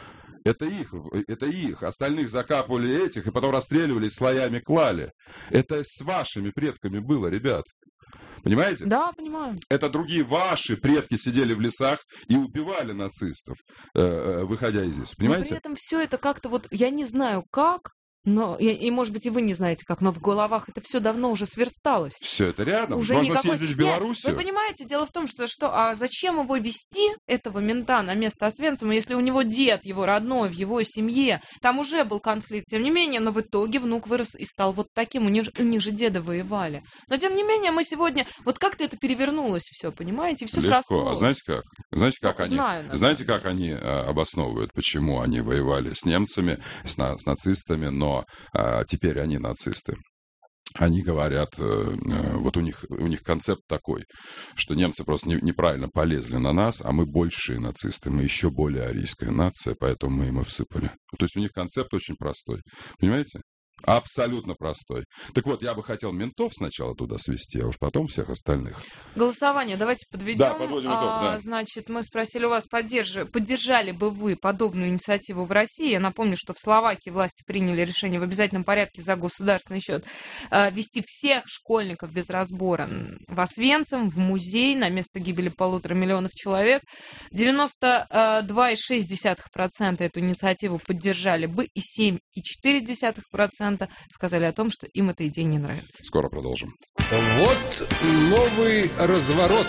Это их, это их. Остальных закапывали этих и потом расстреливали, слоями клали. Это с вашими предками было, ребят. Понимаете? Да, понимаю. Это другие ваши предки сидели в лесах и убивали нацистов, э, выходя из леса. Понимаете? Но при этом все это как-то вот, я не знаю как, но, и, и, может быть, и вы не знаете как, но в головах это все давно уже сверсталось. Все это рядом. Уже Можно никакой... съездить в Белоруссию. Нет, вы понимаете, дело в том, что, что а зачем его везти, этого мента, на место Освенцима, если у него дед, его родной, в его семье, там уже был конфликт. Тем не менее, но в итоге внук вырос и стал вот таким. У них, у них же деды воевали. Но, тем не менее, мы сегодня... Вот как-то это перевернулось все, понимаете? Все Легко. срослось. А знаете как? Знаете, как ну, они, знаю, знаете, как они а, обосновывают, почему они воевали с немцами, с, на, с нацистами, но... А, теперь они нацисты. Они говорят, вот у них, у них концепт такой, что немцы просто не, неправильно полезли на нас, а мы большие нацисты, мы еще более арийская нация, поэтому мы им и всыпали. То есть у них концепт очень простой. Понимаете? Абсолютно простой. Так вот, я бы хотел ментов сначала туда свезти, а уж потом всех остальных. Голосование давайте подведем. Да, подводим итог, а, да. Значит, мы спросили у вас, поддерж... поддержали бы вы подобную инициативу в России? Я напомню, что в Словакии власти приняли решение в обязательном порядке за государственный счет а, вести всех школьников без разбора в Освенцим, в музей на место гибели полутора миллионов человек. девяносто два и шесть десятых процента эту инициативу поддержали бы, и семь и четыре десятых процента сказали о том, что им эта идея не нравится. Скоро продолжим. Вот новый разворот.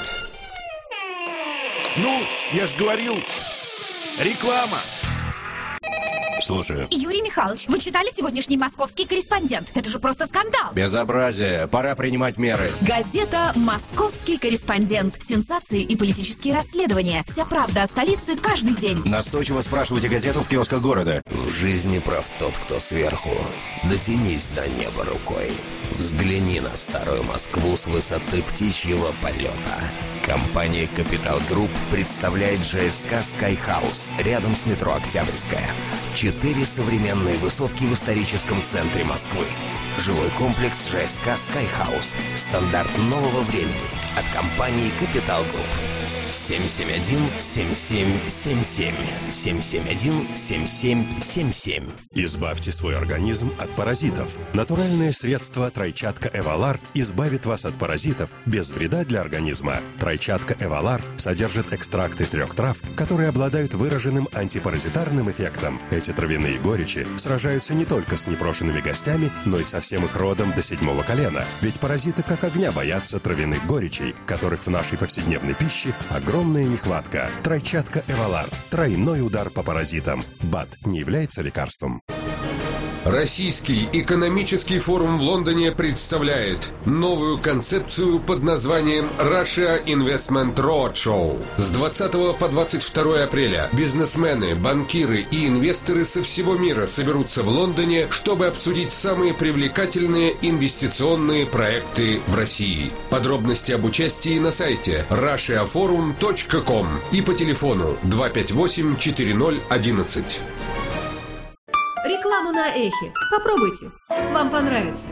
Ну, я ж говорил, реклама. Слушаю. Юрий Михайлович, вы читали сегодняшний «Московский корреспондент»? Это же просто скандал. Безобразие. Пора принимать меры. Газета «Московский корреспондент». Сенсации и политические расследования. Вся правда о столице каждый день. Настойчиво спрашивайте газету в киосках города. В жизни прав тот, кто сверху. Дотянись до неба рукой. Взгляни на старую Москву с высоты птичьего полета. Компания «Капитал Групп» представляет ЖСК «Скайхаус» рядом с метро «Октябрьская». Четыре современные высотки в историческом центре Москвы. Жилой комплекс ЖСК «Скайхаус». Стандарт нового времени от компании «Капитал Групп». семь семь один семь семь семь семь. семь семь один семь семь семь семь. Избавьте свой организм от паразитов. Натуральное средство тройчатка Эвалар избавит вас от паразитов без вреда для организма. Тройчатка Эвалар содержит экстракты трех трав, которые обладают выраженным антипаразитарным эффектом. Эти травяные горечи сражаются не только с непрошенными гостями, но и со всем их родом до седьмого колена. Ведь паразиты как огня боятся травяных горечей, которых в нашей повседневной пище огромная нехватка. Тройчатка Эвалар. Тройной удар по паразитам. БАД не является лекарством. Российский экономический форум в Лондоне представляет новую концепцию под названием Russia Investment Roadshow. С двадцатого по двадцать второе апреля бизнесмены, банкиры и инвесторы со всего мира соберутся в Лондоне, чтобы обсудить самые привлекательные инвестиционные проекты в России. Подробности об участии на сайте russia forum точка com и по телефону два пять восемь четыре ноль одиннадцать. Рекламу на Эхе. Попробуйте. Вам понравится.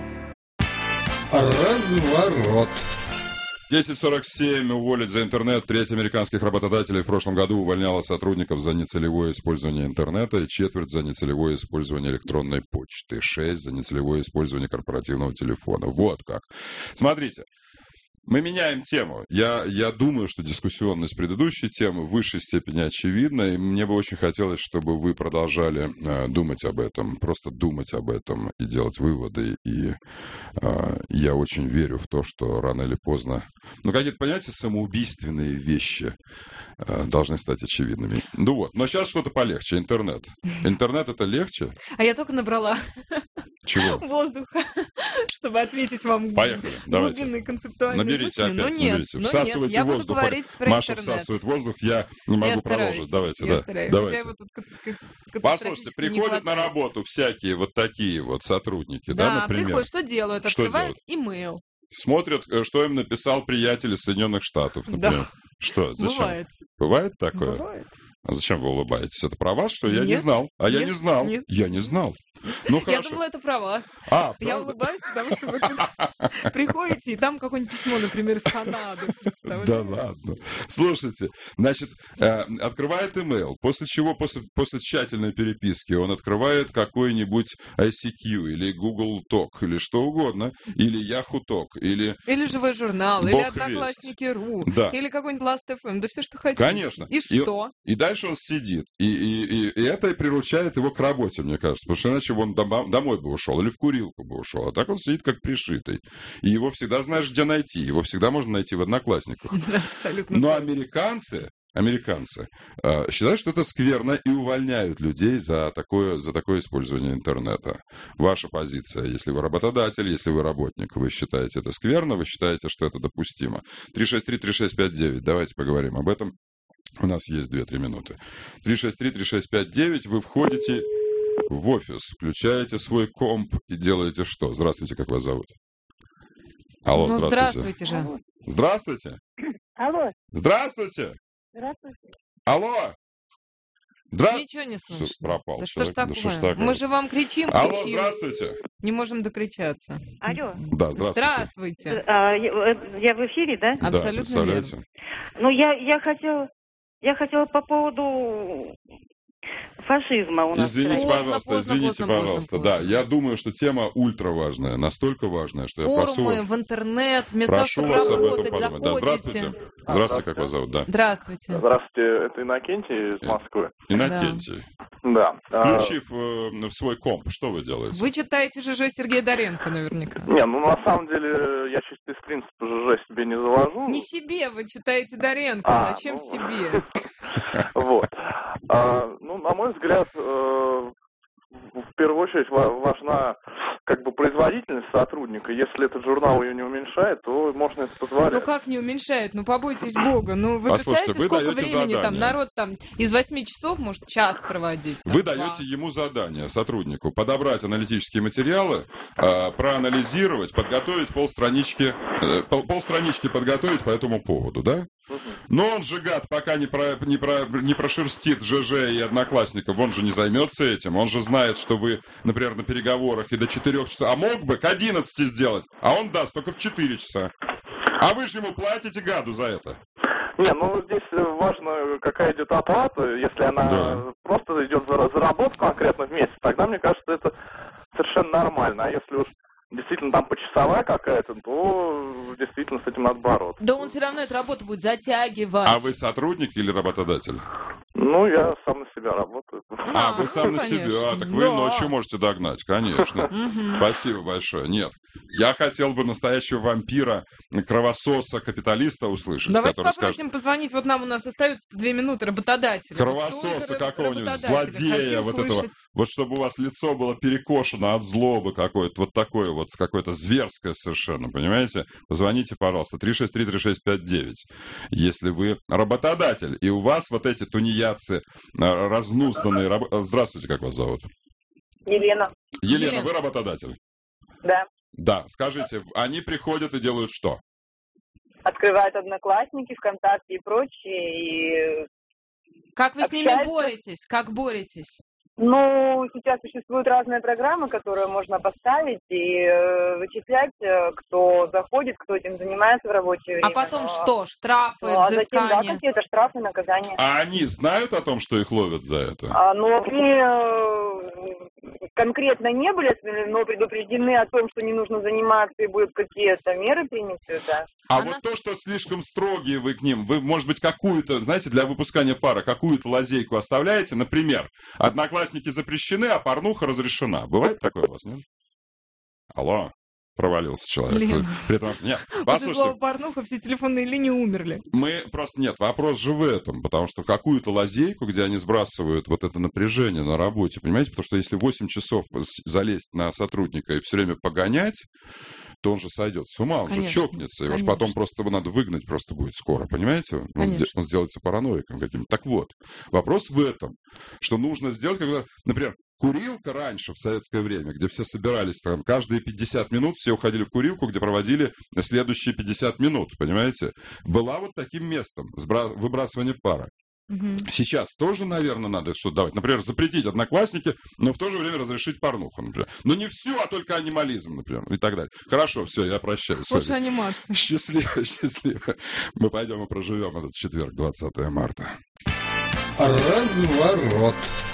Разворот. десять сорок семь. Уволить за интернет. Треть американских работодателей в прошлом году увольняла сотрудников за нецелевое использование интернета, и четверть за нецелевое использование электронной почты, шесть за нецелевое использование корпоративного телефона. Вот как. Смотрите. Мы меняем тему. Я, я думаю, что дискуссионность предыдущей темы в высшей степени очевидна, и мне бы очень хотелось, чтобы вы продолжали э, думать об этом, просто думать об этом и делать выводы. И э, я очень верю в то, что рано или поздно, ну, какие-то, понимаете, самоубийственные вещи э, должны стать очевидными. Ну вот, но сейчас что-то полегче. Интернет. Интернет — это легче? А я только набрала Чего? воздуха, чтобы ответить вам Поехали, давайте. глубинные концептуальные Наберите мысли, но опять, нет, наберите. но Всасывайте нет, я буду воздух. говорить про Маша интернет. всасывает воздух, я не могу Я продолжить. стараюсь, Давайте, я да. стараюсь. Давайте. Хотя его тут кат- кат- Послушайте, катастрофически не приходят на хватает. работу всякие вот такие вот сотрудники, да, Да, например. приходят, что делают? Что Открывают имейл. Смотрят, э, что им написал приятель из Соединенных Штатов, например. Да. Что? Зачем? Бывает. Бывает такое? Бывает. А зачем вы улыбаетесь? Это про вас, что я не Нет, знал? А я нет, не знал. нет. Я не знал. Ну, Я хорошо. думала, это про вас. А, Я правда? улыбаюсь, потому что вы при- приходите, и там какое-нибудь письмо, например, из Канады. представляете? Да ладно. Слушайте, значит, э, открывает имейл, после чего, после, после тщательной переписки, он открывает какой-нибудь ай си кью или Google Talk, или что угодно, или Yahoo Talk, или... Или живой журнал, Бог или весть. Одноклассники.ру, Да. или какой-нибудь Last эф эм, да все, что хотите. Конечно. И что? И дальше он сидит. И, и, и, и это и приручает его к работе, мне кажется. Потому что иначе он дома- домой бы ушел или в курилку бы ушел. А так он сидит как пришитый. И его всегда знаешь, где найти. Его всегда можно найти в Одноклассниках. Да, абсолютно. Но американцы, американцы э, считают, что это скверно и увольняют людей за такое, за такое использование интернета. Ваша позиция, если вы работодатель, если вы работник, вы считаете это скверно, вы считаете, что это допустимо. три шесть три три шесть пять девять, давайте поговорим об этом. У нас есть две-три минуты. три шесть три три шесть пять девять, вы входите в офис, включаете свой комп и делаете что? Здравствуйте, как вас зовут? Алло, Ну, здравствуйте. здравствуйте же. Здравствуйте. Алло. Здравствуйте. Здравствуйте. Алло. Здра... Ничего не Всё, слышно. пропал Да что ж человек. Да что ж такое? такое? Мы же вам кричим, Алло, кричим. здравствуйте. Не можем докричаться. Алло. Да, здравствуйте. Здравствуйте. А, я, э, я в эфире, да? Да, Абсолютно представляете? Ну, я, я хотела, я хотела по поводу фашизма у нас. Извините, Поздно, пожалуйста, поздно, извините, поздно, пожалуйста. поздно, Да, я думаю, что тема ультра важная, настолько важная, что я прошу Форумы вас, в интернет, вместо того, прошу чтобы вас об этом работать, подумать. Да, заходите. здравствуйте. Здравствуйте, как вас зовут? Да. Здравствуйте. Здравствуйте, это Иннокентий из Москвы. Иннокентий. Да. Включив э, в свой комп, что вы делаете? Вы читаете ЖЖ Сергея Доренко наверняка. Не, ну на самом деле я чисто из принципа ЖЖ себе не завожу. Не себе вы читаете Доренко, А, зачем ну. себе? Вот. А, ну, на мой взгляд, э, в первую очередь ва- важна как бы производительность сотрудника. Если этот журнал ее не уменьшает, то можно это позволять. Ну как не уменьшает? Ну побойтесь Бога. Ну вы Послушайте, представляете, вы сколько даете времени там задание. народ там из восьми часов может час проводить. там, Вы два. даете ему задание, сотруднику, подобрать аналитические материалы, э, проанализировать, подготовить полстранички, э, пол- полстранички подготовить по этому поводу, да? Но он же, гад, пока не, про, не, про, не прошерстит ЖЖ и Одноклассников, он же не займется этим. Он же знает, что вы, например, на переговорах и до четырех часов, а мог бы к одиннадцати сделать, а он даст только в четыре часа. А вы же ему платите, гаду, за это. Не, ну здесь важно, какая идет оплата. Если она Да. просто идет за, за работу конкретно в месяц, тогда, мне кажется, это совершенно нормально. А если уж действительно там почасовая какая-то, то действительно с этим надо бороться. Да он все равно эту работу будет затягивать. А вы сотрудник или работодатель? Ну, я сам на себя работаю. А, вы сам ну, на себя, конечно. так вы Да. ночью можете догнать, конечно. Мгм. Спасибо большое. Нет, я хотел бы настоящего вампира, кровососа, капиталиста услышать, Давайте который попросим скажет, позвонить, вот нам у нас остается две минуты, работодателя. кровососа какого-нибудь, работодателя. злодея Хотим вот этого, слышать. вот чтобы у вас лицо было перекошено от злобы какое-то, вот такое вот, какое-то зверское совершенно, понимаете? Позвоните, пожалуйста, три шесть три три шесть пять девять, если вы работодатель, и у вас вот эти тунеядцы, э, разнузданные... раб- э, Здравствуйте, как вас зовут? Елена. Елена, Елена. вы работодатель? Да. Да, скажите, они приходят и делают что? Открывают Одноклассники, ВКонтакте и прочее. И... Как вы с ними Общается. боретесь? Как боретесь? Ну, сейчас существуют разные программы, которые можно поставить и э, вычислять, э, кто заходит, кто этим занимается в рабочее время. А потом Но- что? Штрафы, Ну, а затем, да, взыскания? какие-то штрафы, наказания. А они знают о том, что их ловят за это? А, ну, они э, конкретно не были, но предупреждены о том, что не нужно заниматься и будут какие-то меры приняты, да. А вот то, что слишком строгие вы к ним, вы, может быть, какую-то, знаете, для выпускания пара, какую-то лазейку оставляете? Например, одноклассники запрещены, а порнуха разрешена. Бывает такое у вас, нет? Алло. провалился человек. Лена. При этом, нет, После послушайте, слова порнуха все телефонные линии умерли. мы просто, нет, вопрос же в этом, потому что какую-то лазейку, где они сбрасывают вот это напряжение на работе, понимаете, потому что если восемь часов залезть на сотрудника и все время погонять, то он же сойдет с ума, он Конечно, же чокнется, его же конечно. потом просто его надо выгнать просто будет скоро, понимаете? Он, Конечно. сде- он сделается параноиком каким-то. Так вот, вопрос в этом, что нужно сделать, когда, например, курилка раньше, в советское время, где все собирались, там, каждые пятьдесят минут все уходили в курилку, где проводили следующие пятьдесят минут, понимаете? Была вот таким местом сбра- выбрасывания пара. Мгм. Сейчас тоже, наверное, надо что-то давать. Например, запретить одноклассники, но в то же время разрешить порнуху, например. Но не всю, а только анимализм, например, и так далее. Хорошо, все, я прощаюсь. Больше анимации. Счастливо, счастливо. Мы пойдем и проживем этот четверг, двадцатое марта. Разворот.